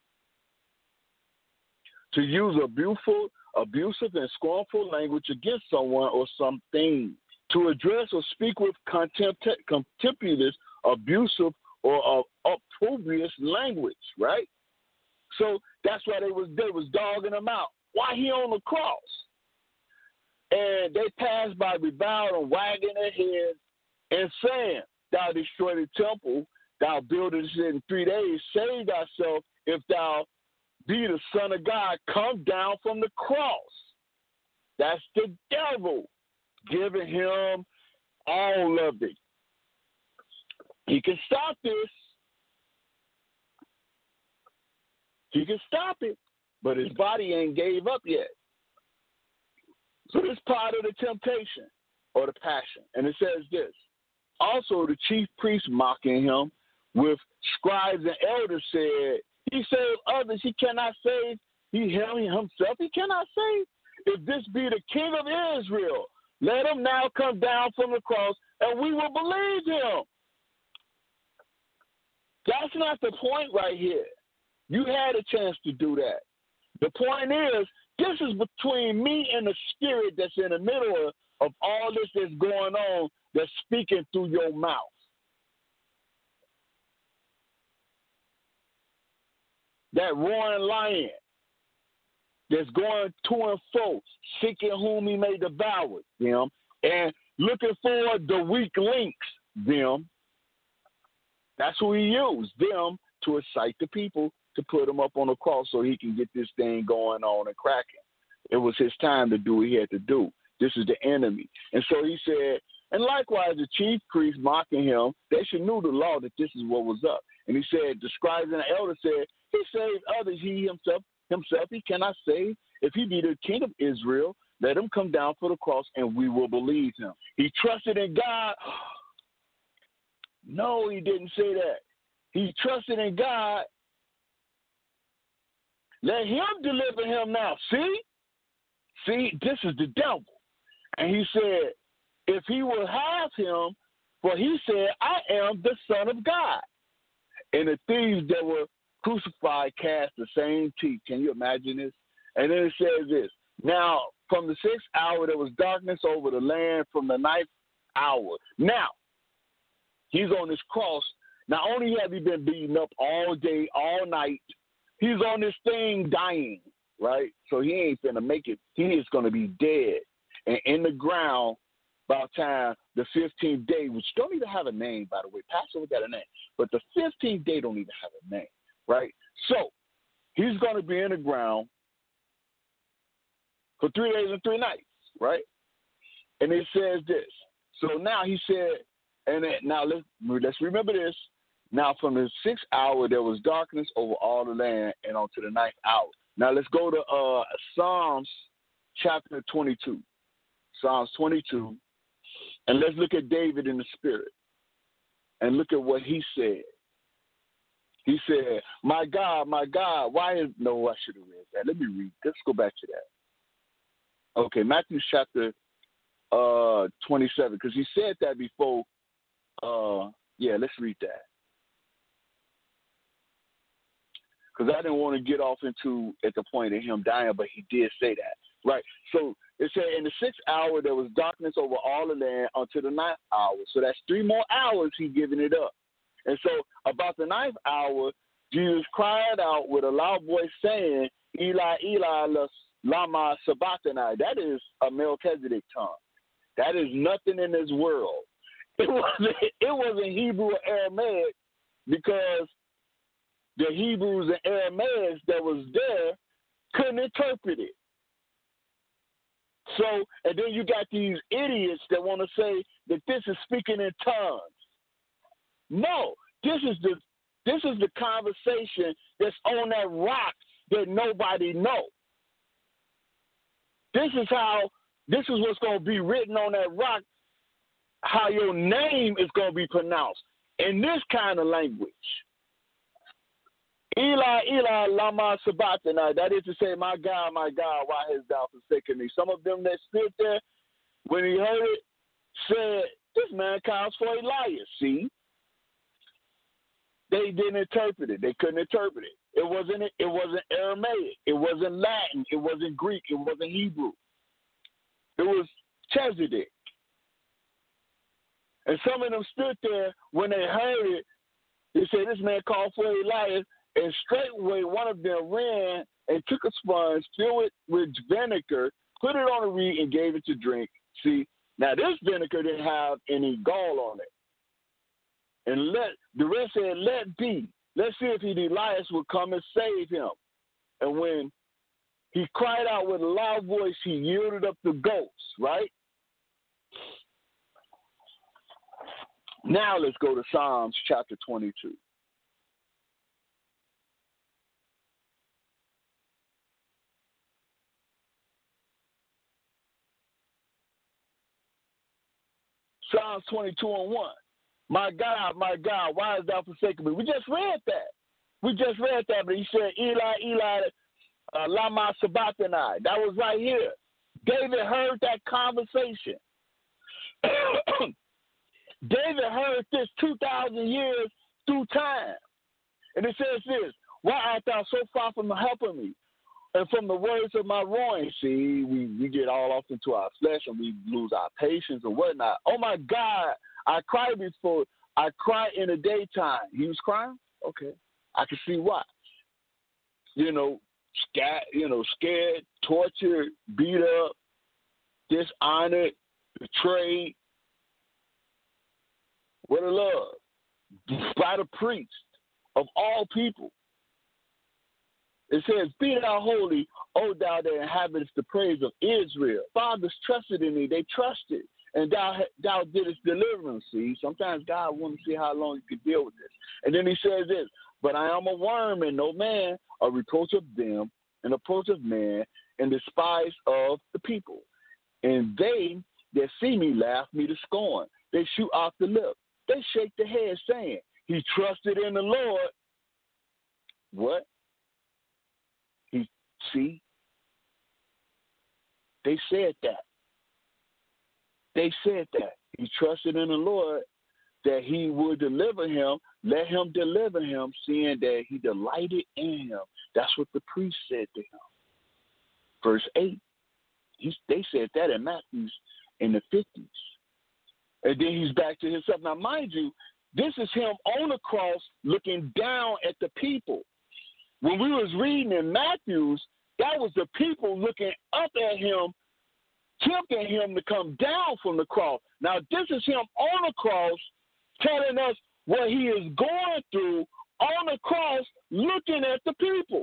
To use abusive and scornful language against someone or something. To address or speak with contemptuous, abusive, or opprobrious language, right? So that's why they was dogging him out. Why he on the cross? And they passed by, reviled and wagging their heads and saying, thou destroy the temple, thou buildest it in 3 days, save thyself if thou be the Son of God, come down from the cross. That's the devil giving him all of it. He can stop this. He can stop it, but his body ain't gave up yet. So this part of the temptation or the passion. And it says this. Also, the chief priest mocking him with scribes and elders said, he saved others, he cannot save. He himself, he cannot save. If this be the King of Israel, let him now come down from the cross and we will believe him. That's not the point right here. You had a chance to do that. The point is, this is between me and the spirit that's in the middle of all this that's going on, that's speaking through your mouth. That roaring lion that's going to and fro, seeking whom he may devour them, and looking for the weak links, them. That's who he used, them, to excite the people to put him up on the cross so he can get this thing going on and cracking. It was his time to do what he had to do. This is the enemy. And so he said, and likewise the chief priests mocking him, they should know the law that this is what was up. And he said, the scribes and the elders said, he saved others, he himself he cannot save. If he be the King of Israel, let him come down for the cross and we will believe him. He trusted in God. No, he didn't say that. He trusted in God. Let him deliver him now. See, this is the devil. And he said, if he will have him, for he said, I am the Son of God. And the thieves that were crucified cast the same teeth. Can you imagine this? And then it says this. Now, from the 6th hour, there was darkness over the land from the 9th hour. Now, he's on this cross. Not only have he been beaten up all day, all night, he's on this thing dying, right? So he ain't finna make it. He is going to be dead and in the ground by the time the 15th day, which don't even have a name, by the way. Passover got a name. But the 15th day don't even have a name, right? So he's going to be in the ground for 3 days and 3 nights, right? And it says this. So now he said, and then, now let's remember this. Now from the 6th hour, there was darkness over all the land and on to the 9th hour. Now let's go to Psalms chapter 22. Psalms 22. And let's look at David in the spirit. And look at what he said. He said, my God, why is... No, I should have read that. Let me read. Let's go back to that. Okay, Matthew chapter 27, because he said that before. Let's read that. because I didn't want to get off into at the point of him dying, but he did say that, right? So it said in the 6th hour there was darkness over all the land until the 9th hour. So that's 3 more hours he giving it up. And so about the 9th hour, Jesus cried out with a loud voice saying, Eli, Eli, lama sabachthani. That is a Melchizedek tongue. That is nothing in this world. It wasn't Hebrew or Aramaic, because the Hebrews and Aramaics that was there couldn't interpret it. So, and then you got these idiots that want to say that this is speaking in tongues. No, this is the conversation that's on that rock that nobody knows. This is what's going to be written on that rock, how your name is going to be pronounced in this kind of language. Eli, Eli, lama sabachthani. That is to say, my God, why hast thou forsaken me? Some of them that stood there, when he heard it, said, this man calls for Elias. See? They didn't interpret it. They couldn't interpret it. It wasn't Aramaic. It wasn't Latin. It wasn't Greek. It wasn't Hebrew. It was Chezidek. And some of them stood there when they heard it. They said, this man called for Elias. And straightway one of them ran and took a sponge, filled it with vinegar, put it on a reed, and gave it to drink. See, now this vinegar didn't have any gall on it. And the rest said, let be. Let's see if Elias will come and save him. And when he cried out with a loud voice, he yielded up the ghost, right? Now let's go to Psalms chapter 22. Psalms 22:1. My God, why hast thou forsaken me? We just read that. But he said, Eli, Eli, lama sabachthani. That was right here. David heard that conversation. David heard this 2,000 years through time. And it says this, why art thou so far from helping me? And from the words of my ruin, see, we get all off into our flesh and we lose our patience and whatnot. Oh, my God, I cry in the daytime. He was crying? Okay. I can see why. Scared, tortured, beat up, dishonored, betrayed. What a love. By the priest of all people. It says, be thou holy, O thou that inhabitest the praise of Israel. Fathers trusted in thee. They trusted. And thou didst deliver them. See, sometimes God wants to see how long you can deal with this. And then he says this, but I am a worm and no man, a reproach of them, an approach of man, and despise of the people. And they that see me laugh me to scorn. They shoot off the lip. They shake their head, saying, he trusted in the Lord. What? See? They said that. He trusted in the Lord that he would deliver him. Let him deliver him, seeing that he delighted in him. That's what the priest said to him. Verse 8. They said that in Matthew in the 50s. And then he's back to himself. Now, mind you, this is him on the cross looking down at the people. When we was reading in Matthew's, that was the people looking up at him, tempting him to come down from the cross. Now, this is him on the cross telling us what he is going through on the cross looking at the people.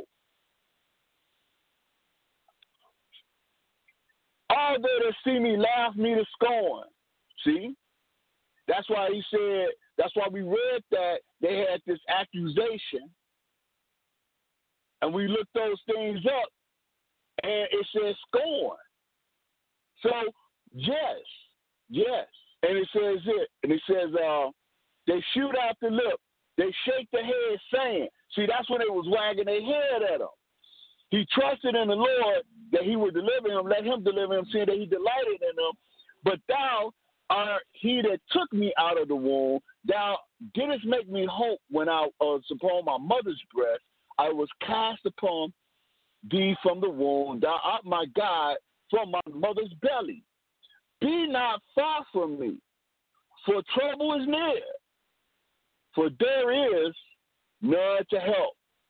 All they that see me laugh me to scorn. See? That's why he said, that's why we read that they had this accusation. And we looked those things up, and it says scorn. So, yes. And it says it. And it says, they shoot out the lip. They shake their head saying, see, that's when they was wagging their head at him. He trusted in the Lord that he would deliver him, let him deliver him, seeing that he delighted in him. But thou art he that took me out of the womb. Thou didst make me hope when I was upon my mother's breast. I was cast upon thee from the womb. Thou art my God from my mother's belly. Be not far from me, for trouble is near, for there is none to help.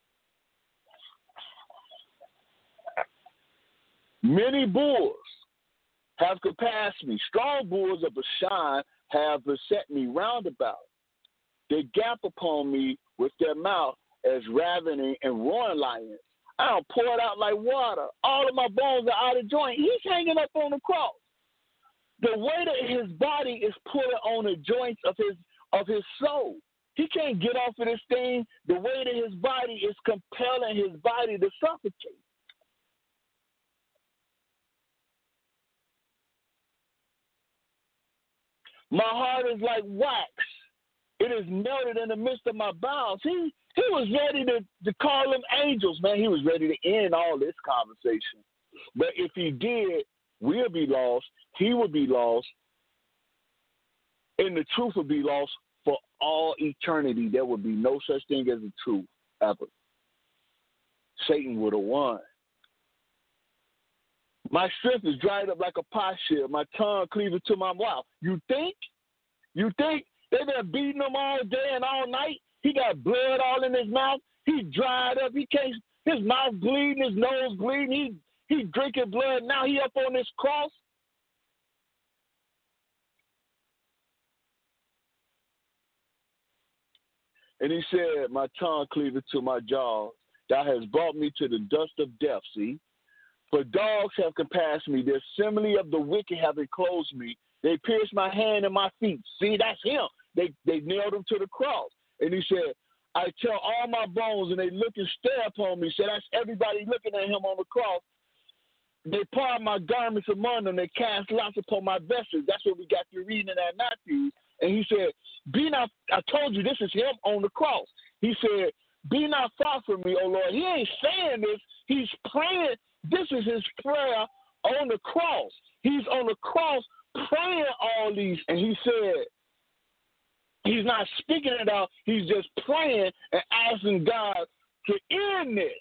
Many bulls have compassed me. Strong bulls of Bashan have beset me round about. They gap upon me with their mouth as ravening and roaring lions. I'll pour it out like water. All of my bones are out of joint. He's hanging up on the cross. The weight of his body is pulling on the joints of his soul. He can't get off of this thing. The weight of his body is compelling his body to suffocate. My heart is like wax. It is melted in the midst of my bowels. He was ready to call them angels, man. He was ready to end all this conversation. But if he did, we'll be lost. He will be lost. And the truth will be lost for all eternity. There will be no such thing as the truth ever. Satan would have won. My strength is dried up like a potsherd. My tongue cleaveth to my mouth. You think they've been beating him all day and all night? He got blood all in his mouth. He dried up. He can't. His mouth bleeding. His nose bleeding. He drinking blood. Now he up on this cross. And he said, my tongue cleaveth to my jaws. Thou hast brought me to the dust of death, see? For dogs have compassed me. The assembly of the wicked have enclosed me. They pierced my hand and my feet. See, that's him. They nailed him to the cross. And he said, I tell all my bones, and they look and stare upon me. So that's everybody looking at him on the cross. They part my garments among them. They cast lots upon my vessels. That's what we got through reading in that Matthew. And he said, be not, I told you this is him on the cross. He said, be not far from me, O Lord. He ain't saying this. He's praying. This is his prayer on the cross. He's on the cross praying all these. And he said, he's not speaking it out. He's just praying and asking God to end this.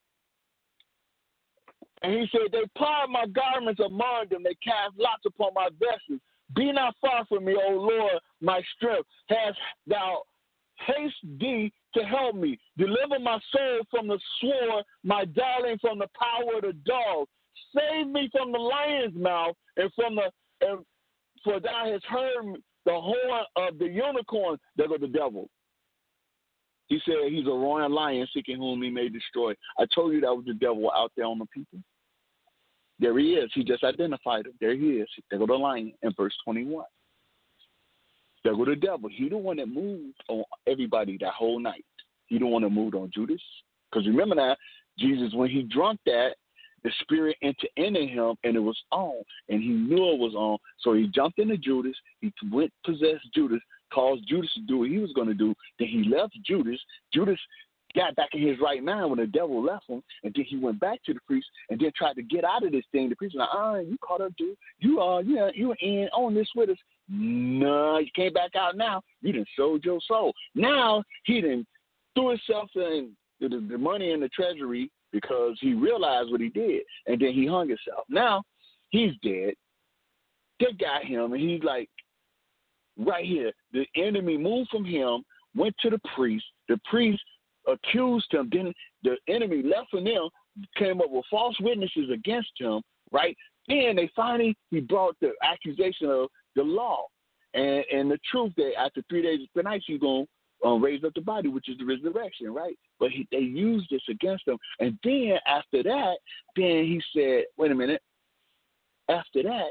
And he said, they part my garments among them. They cast lots upon my vessels. Be not far from me, O Lord, my strength. Hast thou haste thee to help me. Deliver my soul from the sword, my darling from the power of the dog. Save me from the lion's mouth and for thou hast heard the horn of the unicorn. There goes the devil. He said he's a roaring lion seeking whom he may destroy. I told you that was the devil out there on the people. There he is. He just identified him. There he is. There go the lion in verse 21. There go the devil. He the one that moved on everybody that whole night. He the one that moved on Judas. Because remember now, Jesus, when he drunk that, the spirit entered into him and it was on. And he knew it was on. So he jumped into Judas. He went possessed Judas, caused Judas to do what he was going to do. Then he left Judas. Judas got back in his right mind when the devil left him, and then he went back to the priest and then tried to get out of this thing. The priest was like, you caught up, dude. You were in on this with us. No, you came back out now. You done sold your soul. Now he done threw himself in the money in the treasury because he realized what he did, and then he hung himself. Now he's dead. They got him, and he's like, right here. The enemy moved from him, went to the priest. The priest accused him. Then the enemy left from them, came up with false witnesses against him, right? Then he brought the accusation of the law and the truth that after 3 days and 3 nights he's going to raise up the body, which is the resurrection, right? But they used this against him. And then after that, he said, wait a minute. After that,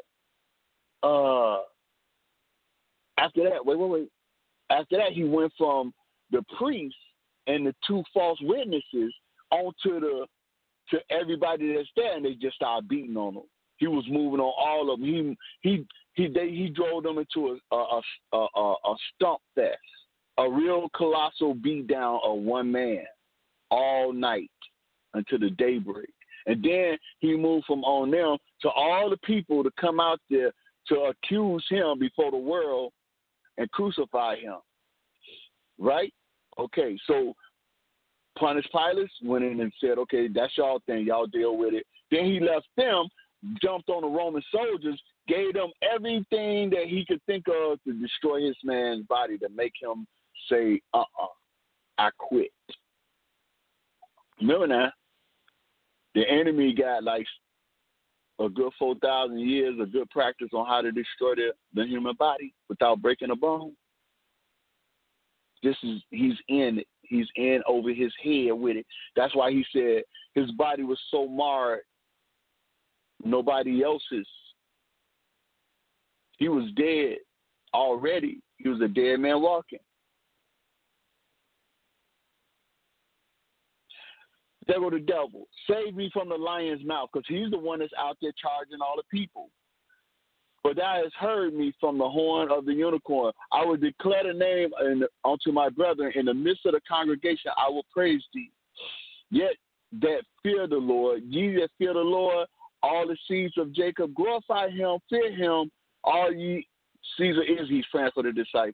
he went from the priest and the two false witnesses onto to everybody that's there, and they just started beating on them. He was moving on all of them. He drove them into a stump fest, a real colossal beat down of one man all night until the daybreak. And then he moved from on them to all the people to come out there to accuse him before the world and crucify him. Right? Okay, so Pontius Pilate went in and said, okay, that's y'all thing. Y'all deal with it. Then he left them, jumped on the Roman soldiers, gave them everything that he could think of to destroy his man's body, to make him say, I quit. Remember now, the enemy got like a good 4,000 years of good practice on how to destroy the human body without breaking a bone. He's in it. He's in over his head with it. That's why he said his body was so marred, nobody else's. He was dead already. He was a dead man walking. There go the devil. Save me from the lion's mouth, because he's the one that's out there charging all the people. But thou hast heard me from the horn of the unicorn. I will declare the name unto my brethren. In the midst of the congregation, I will praise thee. Yet that fear the Lord, ye that fear the Lord, all the seeds of Jacob, glorify him, fear him, all ye Caesar is he's praying for the disciples.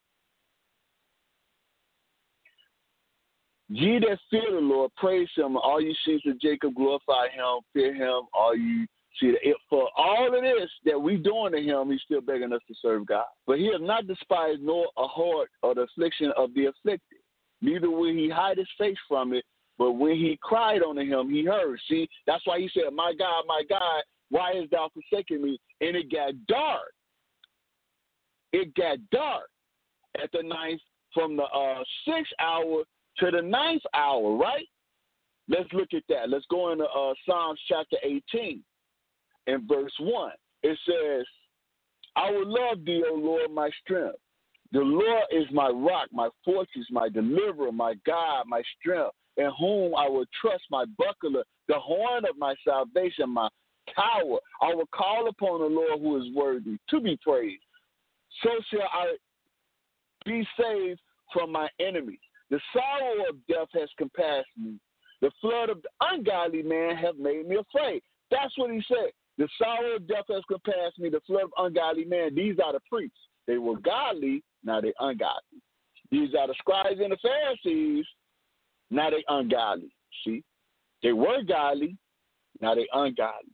Ye that fear the Lord, praise him. All you seeds of Jacob, glorify him, fear him. All you see, for all of this that we doing to him, he's still begging us to serve God. But he has not despised nor abhorred or the affliction of the afflicted. Neither will he hide his face from it. But when he cried unto him, he heard. See, that's why he said, my God, why hast thou forsaken me? And it got dark. It got dark at the ninth, from the 6th hour to the 9th hour, right? Let's look at that. Let's go into Psalms chapter 18 and verse 1. It says, I will love thee, O Lord, my strength. The Lord is my rock, my fortress, my deliverer, my God, my strength, in whom I will trust, my buckler, the horn of my salvation, my tower. I will call upon the Lord who is worthy to be praised. So shall I be saved from my enemies. The sorrow of death has compassed me. The flood of the ungodly man have made me afraid. That's what he said. The sorrow of death has compassed me. The flood of ungodly man. These are the priests. They were godly, now they ungodly. These are the scribes and the Pharisees, now they ungodly. See? They were godly, now they ungodly.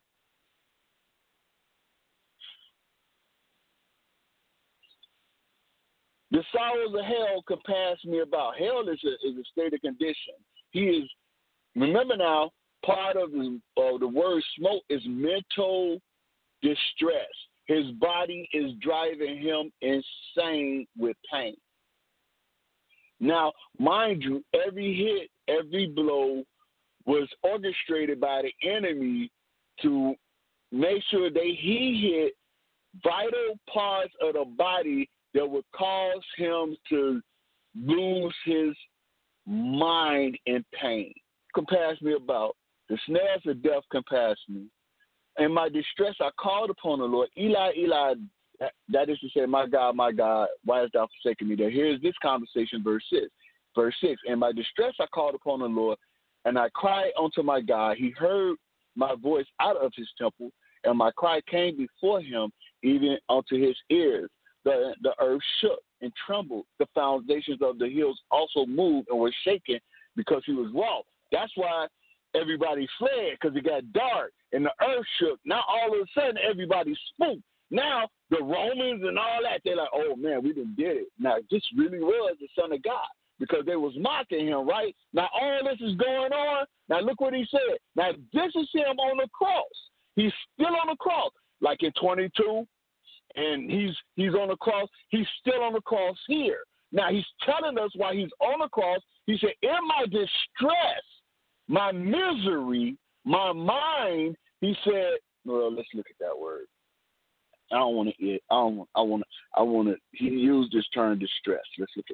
The sorrows of hell compass me about. Hell is a state of condition. He is, remember now, part of the word smoke is mental distress. His body is driving him insane with pain. Now, mind you, every hit, every blow was orchestrated by the enemy to make sure that he hit vital parts of the body that would cause him to lose his mind in pain. Compass me about. The snares of death compass me. In my distress, I called upon the Lord. Eli, Eli, that is to say, my God, why hast thou forsaken me? There, here's this conversation, verse 6. Verse 6, in my distress, I called upon the Lord, and I cried unto my God. He heard my voice out of his temple, and my cry came before him, even unto his ears. The earth shook and trembled. The foundations of the hills also moved and were shaken because he was wroth. That's why everybody fled, because it got dark and the earth shook. Now all of a sudden everybody spooked. Now the Romans and all that, they're like, oh man, we done did it. Now this really was the Son of God, because they was mocking him, right? Now all this is going on. Now look what he said. Now this is him on the cross. He's still on the cross, like in 22. And he's on the cross. He's still on the cross here. Now, he's telling us why he's on the cross. He said, in my distress, my misery, my mind, he said, well, let's look at that word. I want to, he used this term distress. Let's look at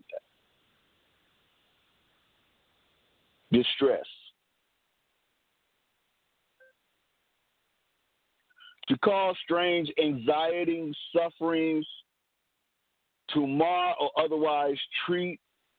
that. Distress. To cause strange anxieties, sufferings, to mar or otherwise treat,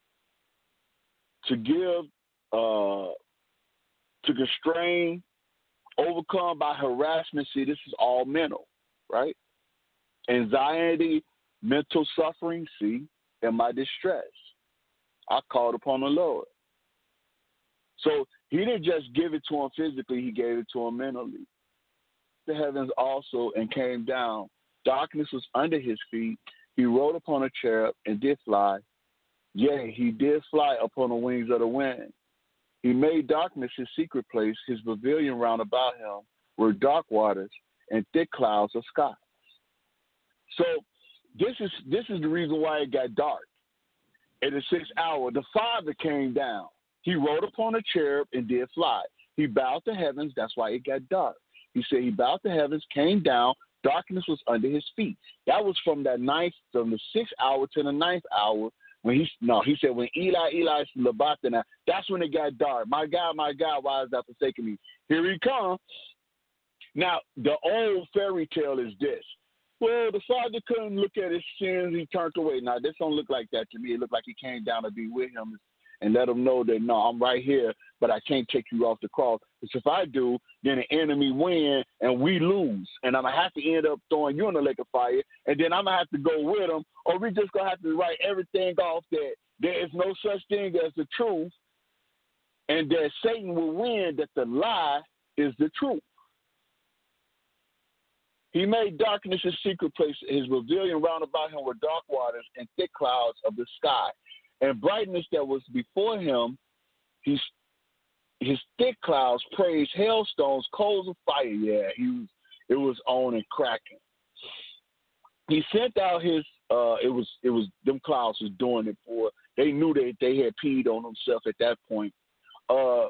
to give, to constrain, overcome by harassment. See, this is all mental, right? Anxiety, mental suffering, see, in my distress. I called upon the Lord. So he didn't just give it to him physically, he gave it to him mentally. The heavens also and came down. Darkness was under his feet. He rode upon a cherub and did fly. Yea, he did fly upon the wings of the wind. He made darkness his secret place. His pavilion round about him were dark waters and thick clouds of sky. So this is the reason why it got dark. At the 6th hour, the Father came down. He rode upon a cherub and did fly. He bowed the heavens. That's why it got dark. He said he bowed the heavens, came down. Darkness was under his feet. That was from the 6th hour to the 9th hour. He said when Eli Labatana, that's when it got dark. My God, why is that forsaking me? Here he comes. Now, the old fairy tale is this. Well, the Father couldn't look at his sins. He turned away. Now, this don't look like that to me. It looked like he came down to be with him and let him know that, no, I'm right here, but I can't take you off the cross. Because if I do, then the enemy win and we lose. And I'm going to have to end up throwing you in the lake of fire. And then I'm going to have to go with him. Or we just going to have to write everything off that there is no such thing as the truth. And that Satan will win, that the lie is the truth. He made darkness his secret place. His pavilion round about him were dark waters and thick clouds of the sky. And brightness that was before him, his thick clouds praised hailstones, coals of fire. Yeah, it was on and cracking. He sent out his it was them clouds was doing it for. They knew that they had peed on themselves at that point. The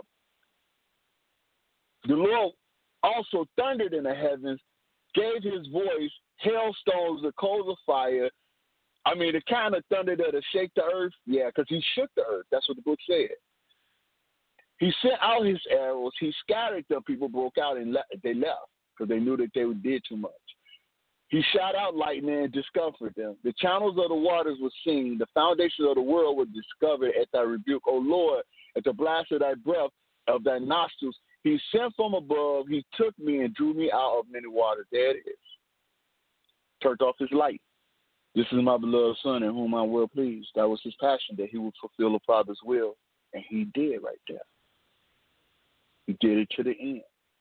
Lord also thundered in the heavens, gave his voice, hailstones, the coals of fire. I mean, the kind of thunder that'll shake the earth. Yeah, because he shook the earth. That's what the book said. He sent out his arrows. He scattered them. People broke out and they left because they knew that they did too much. He shot out lightning and discomfited them. The channels of the waters were seen. The foundations of the world were discovered at thy rebuke. O Lord, at the blast of thy breath, of thy nostrils, he sent from above. He took me and drew me out of many waters. There it is. Turned off his light. This is my beloved Son in whom I'm well pleased. That was his passion, that he would fulfill the Father's will. And he did right there. He did it to the end.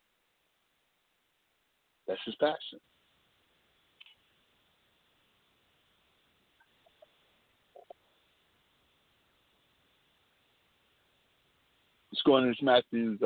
That's his passion. Let's go into Matthew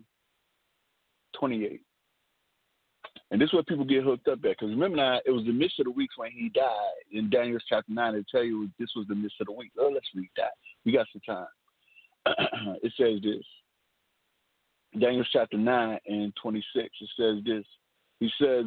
28. And this is what people get hooked up at. Because remember now, it was the midst of the weeks when he died. In Daniel chapter 9, they tell you this was the midst of the week. Oh, let's read that. We got some time. It says this. Daniel chapter 9 and 26. It says this. He says,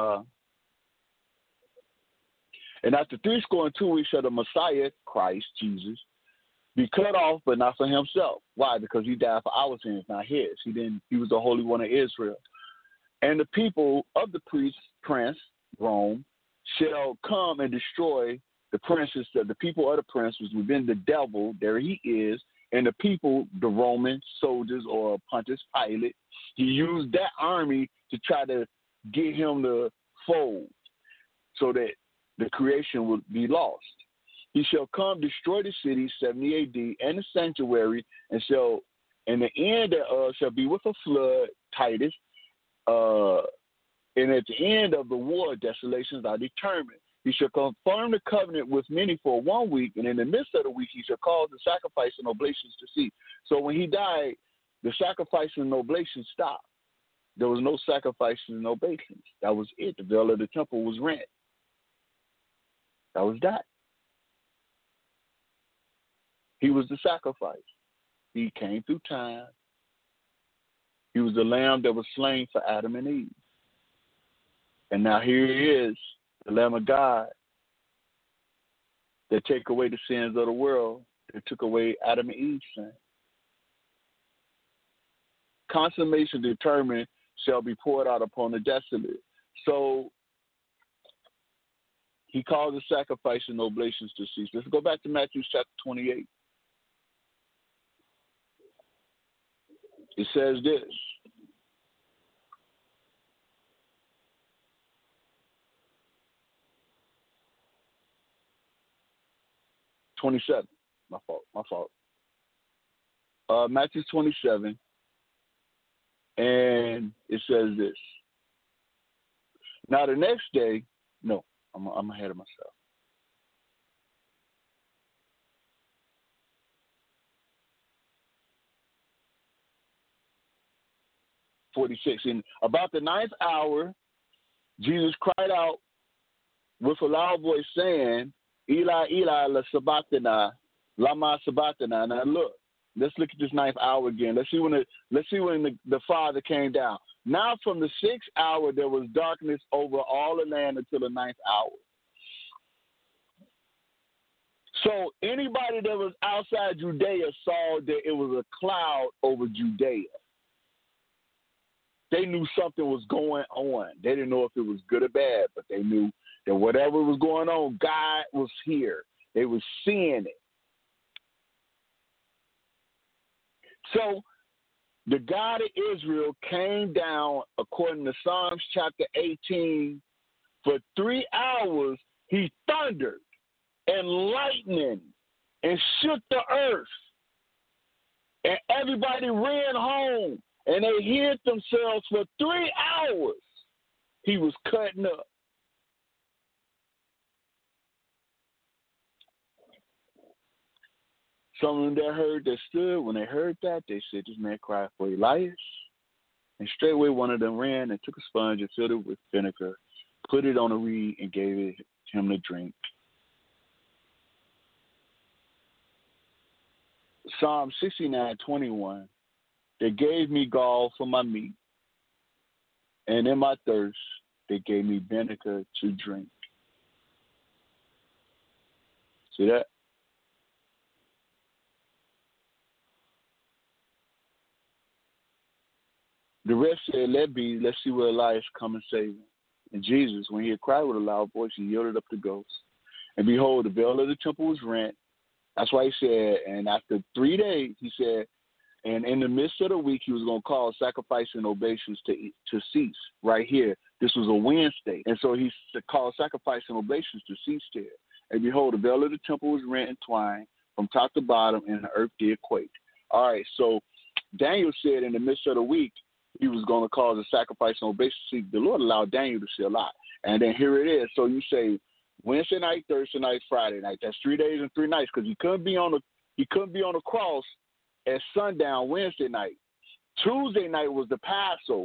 and after 62 weeks shall the Messiah, Christ, Jesus, be cut off, but not for himself. Why? Because he died for our sins, not his. He was the Holy One of Israel. And the people of the prince, Rome, shall come and destroy the princes, the people of the prince, which within the devil, there he is, and the people, the Roman soldiers or Pontius Pilate. He used that army to try to get him to fold so that the creation would be lost. He shall come, destroy the city, 70 A.D., and the sanctuary, and the end thereof shall be with a flood, Titus. And at the end of the war, desolations are determined. He shall confirm the covenant with many for 1 week, and in the midst of the week he shall cause the sacrifice and oblations to cease. So when he died, the sacrifice and oblations stopped. There was no sacrifices and oblations. That was it. The veil of the temple was rent. That was that. He was the sacrifice. He came through time. He was the lamb that was slain for Adam and Eve. And now here he is, the Lamb of God that take away the sins of the world, that took away Adam and Eve's sin. Consummation determined shall be poured out upon the desolate. So he called the sacrifice and oblations to cease. Let's go back to Matthew chapter 28. It says this. My fault. Matthew 27, and it says this. Now the next day, no, I'm ahead of myself. 46. And about the ninth hour, Jesus cried out with a loud voice, saying, Eli, Eli, lama sabachthani. Now look, let's look at this ninth hour again. Let's see when the Father came down. Now from the sixth hour there was darkness over all the land until the ninth hour. So anybody that was outside Judea saw that it was a cloud over Judea. They knew something was going on. They didn't know if it was good or bad, but they knew that whatever was going on, God was here. They were seeing it. So the God of Israel came down, according to Psalms chapter 18, for 3 hours. He thundered and lightning and shook the earth. And everybody ran home. And they hid themselves for 3 hours. He was cutting up. Some of them that heard that stood, when they heard that, they said, this man cried for Elias. And straightway one of them ran and took a sponge and filled it with vinegar, put it on a reed, and gave it him to drink. Psalm 69:21. They gave me gall for my meat, and in my thirst, they gave me vinegar to drink. See that? The rest said, let be, let's see where Elias come and save him. And Jesus, when he had cried with a loud voice, he yielded up the ghost. And behold, the veil of the temple was rent. That's why he said, and after 3 days, he said, and in the midst of the week, he was going to call sacrifice and obeisance to cease right here. This was a Wednesday. And so he called sacrifice and obeisance to cease there. And behold, the veil of the temple was rent and twined from top to bottom, and the earth did quake. All right, so Daniel said in the midst of the week, he was going to cause a sacrifice and obeisance. See, the Lord allowed Daniel to see a lot. And then here it is. So you say Wednesday night, Thursday night, Friday night. That's 3 days and 3 nights, because he couldn't be on the cross at sundown Wednesday night. Tuesday night was the Passover.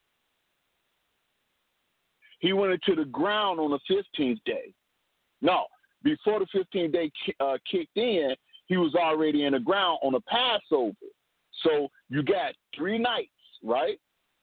He went into the ground on the 15th day. No, before the 15th day kicked in, he was already in the ground on the Passover. So you got 3 nights, right?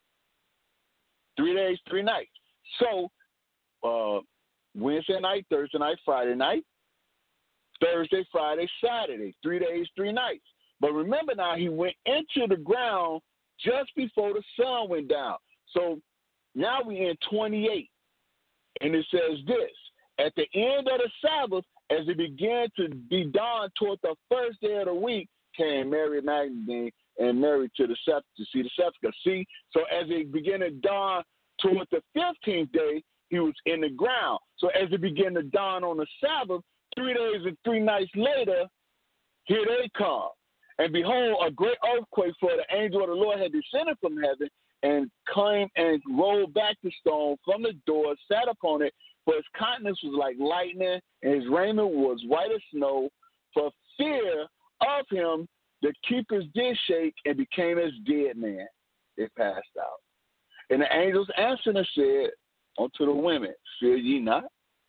3 days, 3 nights. So Wednesday night, Thursday night, Friday night, Thursday, Friday, Saturday, 3 days, 3 nights. But remember now, he went into the ground just before the sun went down. So now we're in 28. And it says this, at the end of the Sabbath, as it began to be dawn toward the first day of the week, came Mary Magdalene and Mary to the sepulchre to see the sepulchre. See, so as it began to dawn toward the 15th day, he was in the ground. So as it began to dawn on the Sabbath, 3 days and 3 nights later, here they come. And behold, a great earthquake, for the angel of the Lord had descended from heaven and came and rolled back the stone from the door, sat upon it, for his countenance was like lightning, and his raiment was white as snow. For fear of him, the keepers did shake and became as dead men. They passed out. And the angels answered and said unto the women, fear ye not.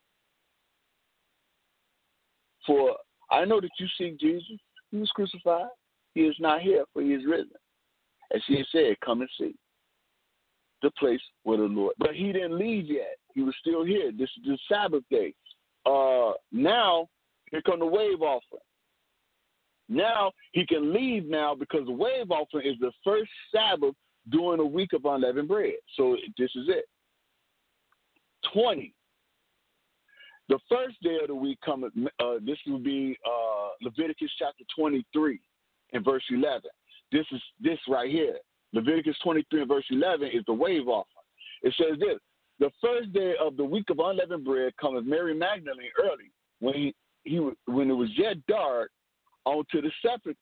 For I know that you seek Jesus. He was crucified. He is not here, for he is risen. As he had said, come and see the place where the Lord. But he didn't leave yet. He was still here. This is the Sabbath day. Now, here come the wave offering. Now, he can leave now because the wave offering is the first Sabbath during the week of unleavened bread. So this is it. 20. The first day of the week coming, this will be Leviticus chapter 23 and verse 11. This right here. Leviticus 23 and verse 11 is the wave offering. It says this, the first day of the week of unleavened bread cometh Mary Magdalene early, when it was yet dark, onto the sepulchre,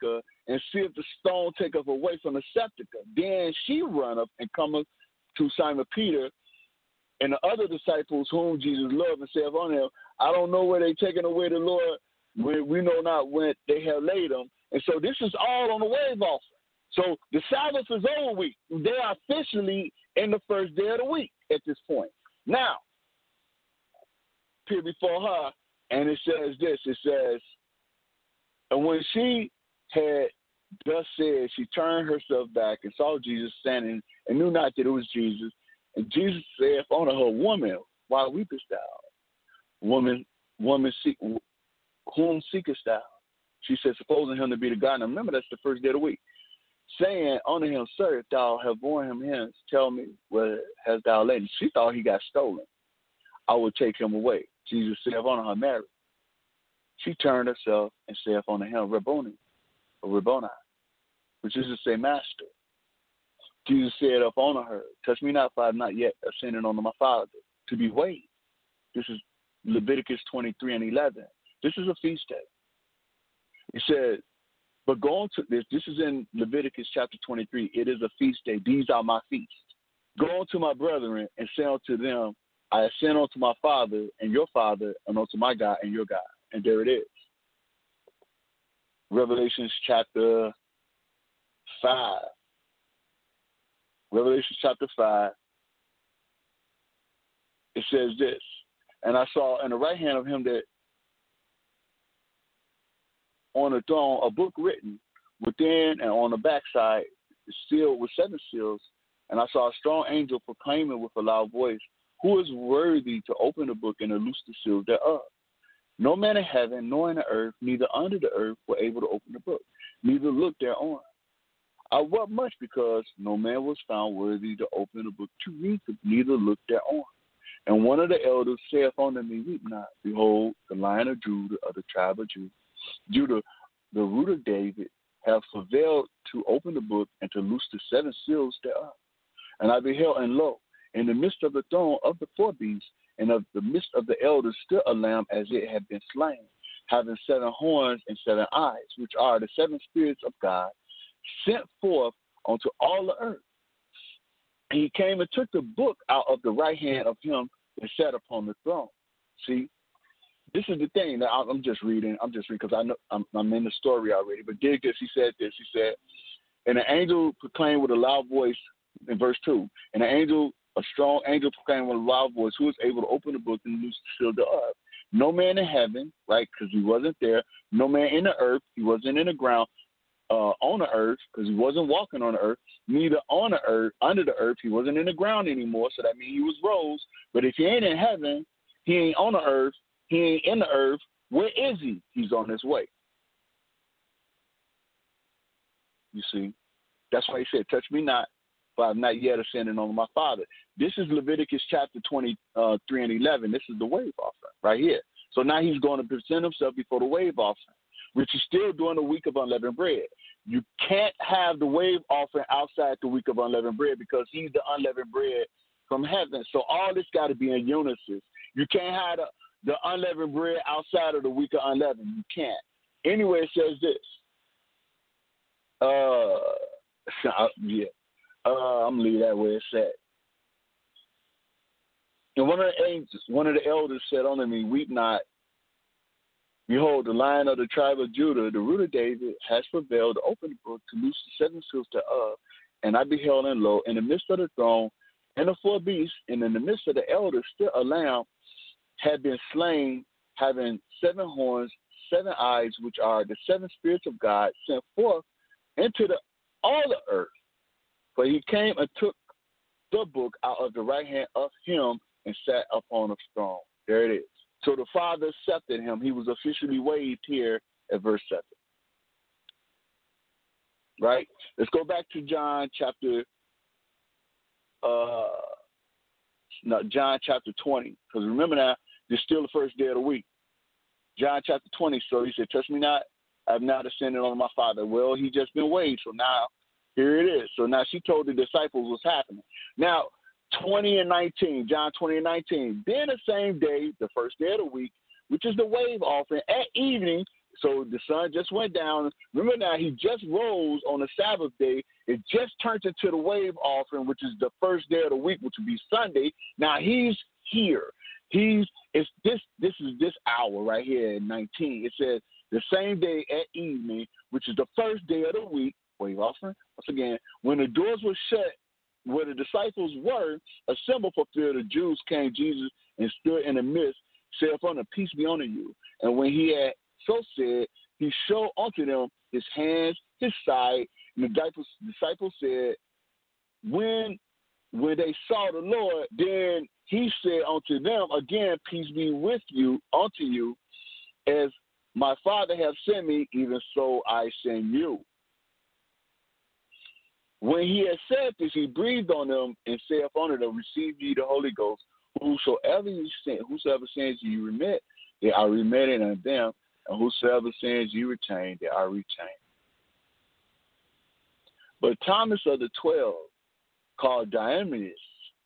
and seeth the stone take up away from the sepulchre. Then she runneth and cometh to Simon Peter and the other disciples whom Jesus loved, and saith unto him, I don't know where they taken away the Lord. We know not when they have laid him. And so this is all on the wave offering. So the Sabbath is over week. They are officially in the first day of the week at this point. Now, appear before her, and it says this. It says, and when she had thus said, she turned herself back and saw Jesus standing and knew not that it was Jesus. And Jesus saith unto her, Woman, why weepest thou? Woman, whom seekest thou? She said, supposing him to be the God. Now remember, that's the first day of the week. Saying unto him, Sir, if thou have borne him hence, tell me, where hast thou laid him? She thought he got stolen. I will take him away. Jesus saith unto her, Mary. She turned herself and saith unto him, Rabboni, or Rabboni, which is to say, Master. Jesus said up unto her, Touch me not, for I have not yet ascended unto my Father, to be weighed. This is Leviticus 23 and 11. This is a feast day. It says, but go on to this. This is in Leviticus chapter 23. It is a feast day. These are my feasts. Go unto my brethren and say unto them, I ascend unto my Father and your Father, and unto my God and your God. And there it is. Revelation chapter 5. Revelation chapter 5. It says this. And I saw in the right hand of him that on the throne a book written within and on the backside, sealed with 7 seals. And I saw a strong angel proclaiming with a loud voice, Who is worthy to open the book and to loose the seals thereof? No man in heaven, nor in the earth, neither under the earth, were able to open the book, neither look thereon. I wept much because no man was found worthy to open the book to read it, neither look thereon. And one of the elders saith unto me, Weep not. Behold, the Lion of Judah, of the tribe of Judah, the root of David, hath prevailed to open the book and to loose the 7 seals thereof. And I beheld, and lo, in the midst of the throne of the 4 beasts, and of the midst of the elders stood a lamb as it had been slain, having 7 horns and 7 eyes, which are the 7 spirits of God, sent forth unto all the earth. And he came and took the book out of the right hand of him that sat upon the throne. See, this is the thing that I'm just reading because I know I'm in the story already. But dig this. He said this. He said, and an angel proclaimed with a loud voice in verse 2. And a strong angel proclaimed with a loud voice, Who is able to open the book and loose the seal thereof? No man in heaven, right, because he wasn't there. No man in the earth, he wasn't in the ground, on the earth, because he wasn't walking on the earth. Neither on the earth, under the earth, he wasn't in the ground anymore. So that means he was rose. But if he ain't in heaven, he ain't on the earth. He ain't in the earth. Where is he? He's on his way. You see? That's why he said, Touch me not, for I have not yet ascended unto my Father. This is Leviticus chapter 23 and 11. This is the wave offering right here. So now he's going to present himself before the wave offering, which is still during the week of unleavened bread. You can't have the wave offering outside the week of unleavened bread because he's the unleavened bread from heaven. So all this got to be in unison. You can't have the unleavened bread outside of the week of unleavened. You can't. Anyway, it says this. I'm going to leave that where it's at. And one of the elders said unto me, Weep not. Behold, the Lion of the tribe of Judah, the root of David, has prevailed to open the book, to loose the 7 seals thereof. And I beheld, and lo, in the midst of the throne and the 4 beasts, and in the midst of the elders, still a lamb had been slain, having 7 horns, 7 eyes, which are the 7 spirits of God, sent forth into all the earth. For he came and took the book out of the right hand of him and sat upon a throne. There it is. So the Father accepted him. He was officially waived here at verse 7. Right? Let's go back to John chapter 20. Because remember now, this is still the first day of the week. John chapter 20. So he said, Touch me not, I have not ascended on my Father. Well, he just been waived. So now, here it is. So now she told the disciples what's happening. Now, 20 and 19, John 20 and 19. Then the same day, the first day of the week, which is the wave offering, at evening, So the sun just went down. Remember now, he just rose on the Sabbath day. It just turned into the wave offering, which is the first day of the week, which would be Sunday. Now he's here. This is this hour right here in 19. It says the same day at evening, which is the first day of the week, wave offering. Once again, when the doors were shut, where the disciples were assembled for fear, the Jews came Jesus and stood in the midst, saith unto them, peace be unto you. And when he had so said, he showed unto them his hands, his side. And the disciples said, when they saw the Lord, then he said unto them, again, peace be with you, unto you, as my Father hath sent me, even so I send you. When he had said this, he breathed on them and saith unto them, receive ye the Holy Ghost. Whosoever sins ye remit, they are remitted unto them, and whosoever sins ye retain, they are retained. But Thomas of the 12, called Didymus,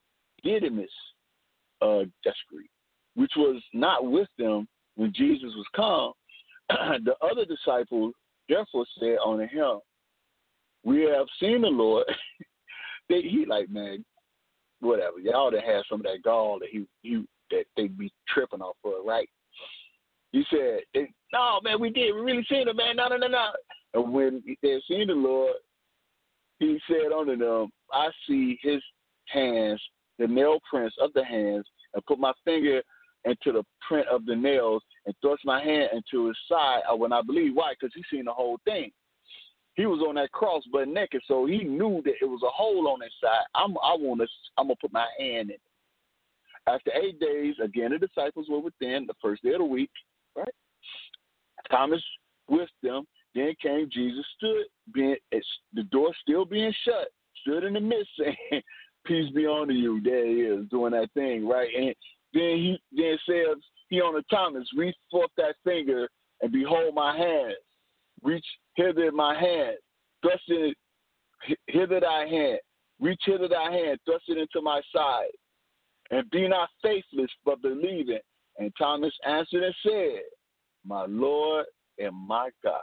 that's Greek, which was not with them when Jesus was come, the other disciples therefore said unto him, we have seen the Lord. He like, man, whatever. Y'all that have some of that gall that they be tripping off of, right? He said, no, man, we did. We really seen him, man. No. And when they had seen the Lord, he said unto them, I see his hands, the nail prints of the hands, and put my finger into the print of the nails and thrust my hand into his side. I will not believe. Why? Because he seen the whole thing. He was on that cross butt naked, so he knew that it was a hole on his side. I'm gonna put my hand in it. After 8 days, again the disciples were within the first day of the week, right? Thomas with them. Then came Jesus, the door still being shut, stood in the midst, saying, "Peace be unto you." There he is doing that thing, right? And then he says, he unto Thomas, reach forth that finger and behold my hands. Reach hither my hand, thrust it hither thy hand. Reach hither thy hand, thrust it into my side. And be not faithless, but believing. And Thomas answered and said, my Lord and my God.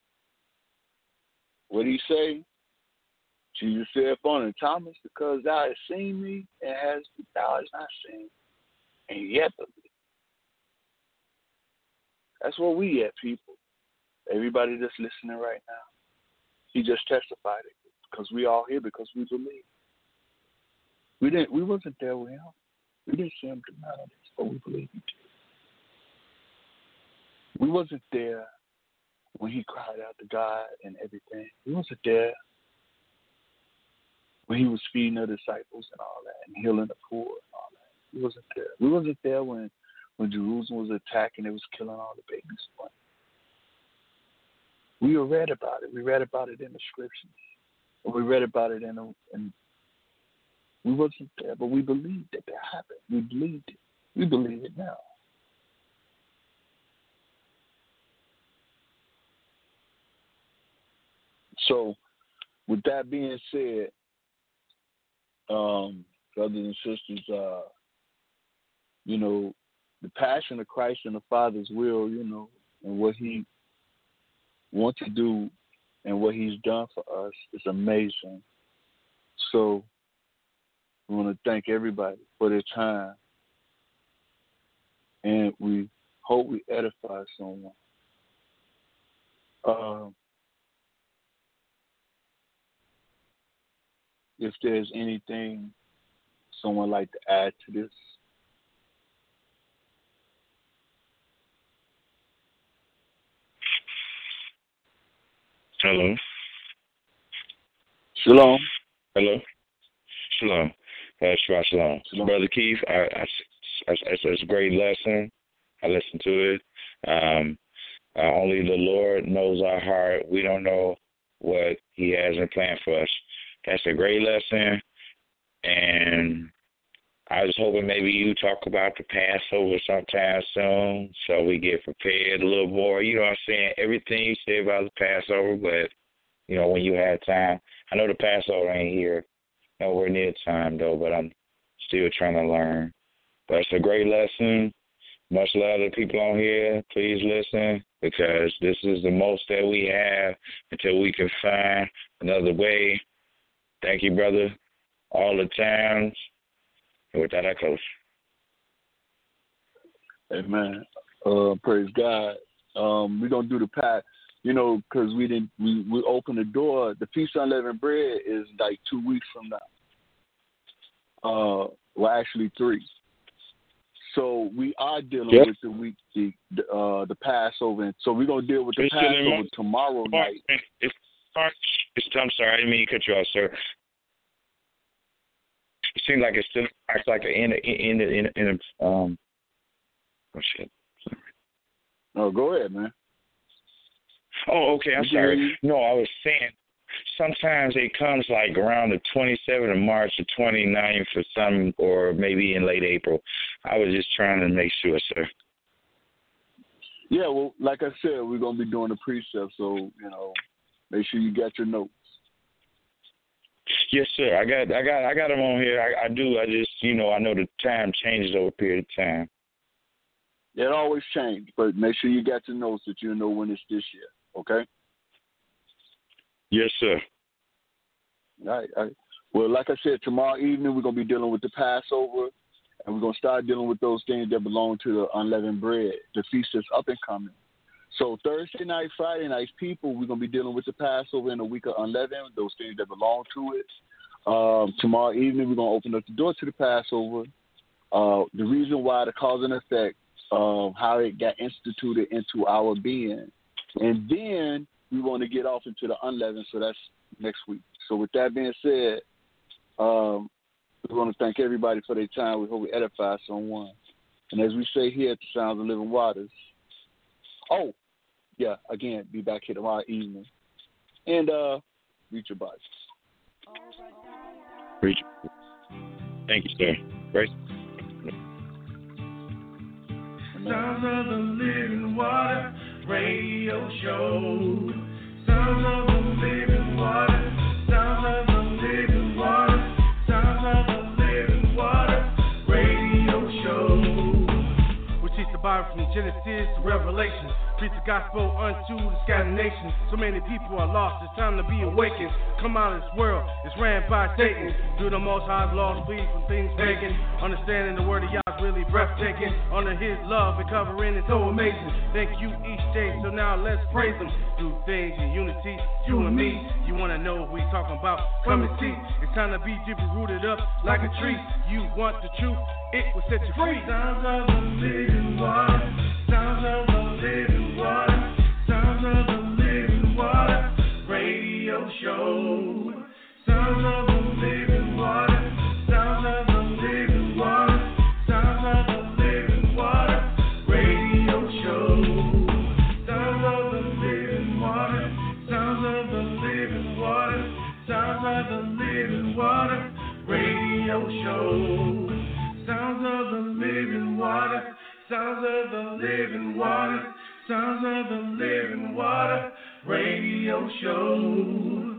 What did he say? Jesus said unto Thomas, because thou hast seen me, and thou hast not seen, and yet believe. That's where we at, people. Everybody that's listening right now. He just testified it because we all here because we believe. We wasn't there with him. We didn't see him do none of this, but we believe he did. We wasn't there when he cried out to God and everything. We wasn't there when he was feeding the disciples and all that and healing the poor and all that. We wasn't there. We wasn't there when Jerusalem was attacked and it was killing all the babies. We read about it. We read about it in the scriptures. We read about it in we wasn't there, but we believed that happened. We believed it. We believe it now. So, with that being said, brothers and sisters, the passion of Christ and the Father's will, and what he wants to do and what he's done for us is amazing. So, we want to thank everybody for their time, and we hope we edify someone. If there's anything someone like to add to this. Hello. Shalom. Hello. Shalom. Shabbat shalom. Brother Keith, it's a great lesson. I listened to it. Only the Lord knows our heart. We don't know what he has in plan for us. That's a great lesson. And I was hoping maybe you talk about the Passover sometime soon so we get prepared a little more. You know what I'm saying? Everything you say about the Passover, but, when you had time. I know the Passover ain't here nowhere near time, though, but I'm still trying to learn. But it's a great lesson, Much love to people on here. Please listen, because this is the most that we have until we can find another way. Thank you, brother, all the times. And with that, I close. Amen. Praise God. We're going to do the pack, because we opened the door. The Feast of Unleavened Bread is like 2 weeks from now. Well, actually 3. So we are dealing with the Passover. And so we're going to deal with the Passover tomorrow night. I'm sorry, I didn't mean to cut you off, sir. It seems like it's still acts like oh shit. Sorry. No, go ahead, man. Oh, okay. I'm sorry. No, I was saying sometimes it comes like around the 27th of March, the 29th or some, or maybe in late April. I was just trying to make sure, sir. Yeah, well, like I said, we're going to be doing the precept, so, make sure you got your notes. Yes, sir. I got them on here. I do. I just, I know the time changes over a period of time. It always changes, but make sure you got your notes that you know when it's this year, okay? Yes, sir. All right. Well, like I said, tomorrow evening we're going to be dealing with the Passover, and we're going to start dealing with those things that belong to the unleavened bread, the feast that's up and coming. So Thursday night, Friday night, people, we're going to be dealing with the Passover in the week of unleavened, those things that belong to it. Tomorrow evening we're going to open up the door to the Passover. The reason why, the cause and effect of how it got instituted into our being. And then we want to get off into the unleavened, so that's next week. So with that being said, we want to thank everybody for their time. We hope we edify someone. And as we say here at the Sounds of Living Waters, again, be back here tomorrow evening. And read your Bible. Preach. Thank you, sir. Grace. Sounds of the Living Water Radio Show. Sounds of the Living Water. Sounds of the Living Water. Sounds of the Living Water Radio Show. We teach the Bible from Genesis to Revelation. Preach the gospel unto the scattered nations. So many people are lost. It's time to be awakened. Come out of this world. It's ran by Satan. Do the Most High's laws, flee from things pagan. Understanding the word of Yah's really breathtaking. Under His love and covering is so amazing. Thank you each day. So now let's praise Him. Do things in unity, you and me. You wanna know what we talking about? Come and see. It's time to be deeply rooted up like a tree. You want the truth? It will set you free. Sounds of the living water. Sounds of the living water. Sounds of the living water. Radio show. Sounds of the living water. Sounds of the living water. Sounds of the living water. Radio show. Sounds of the living water. Sounds of the living water. Sounds of the living water. Radio show. Sounds of the living water. Sounds of the living water. Sounds of the living water. Radio show.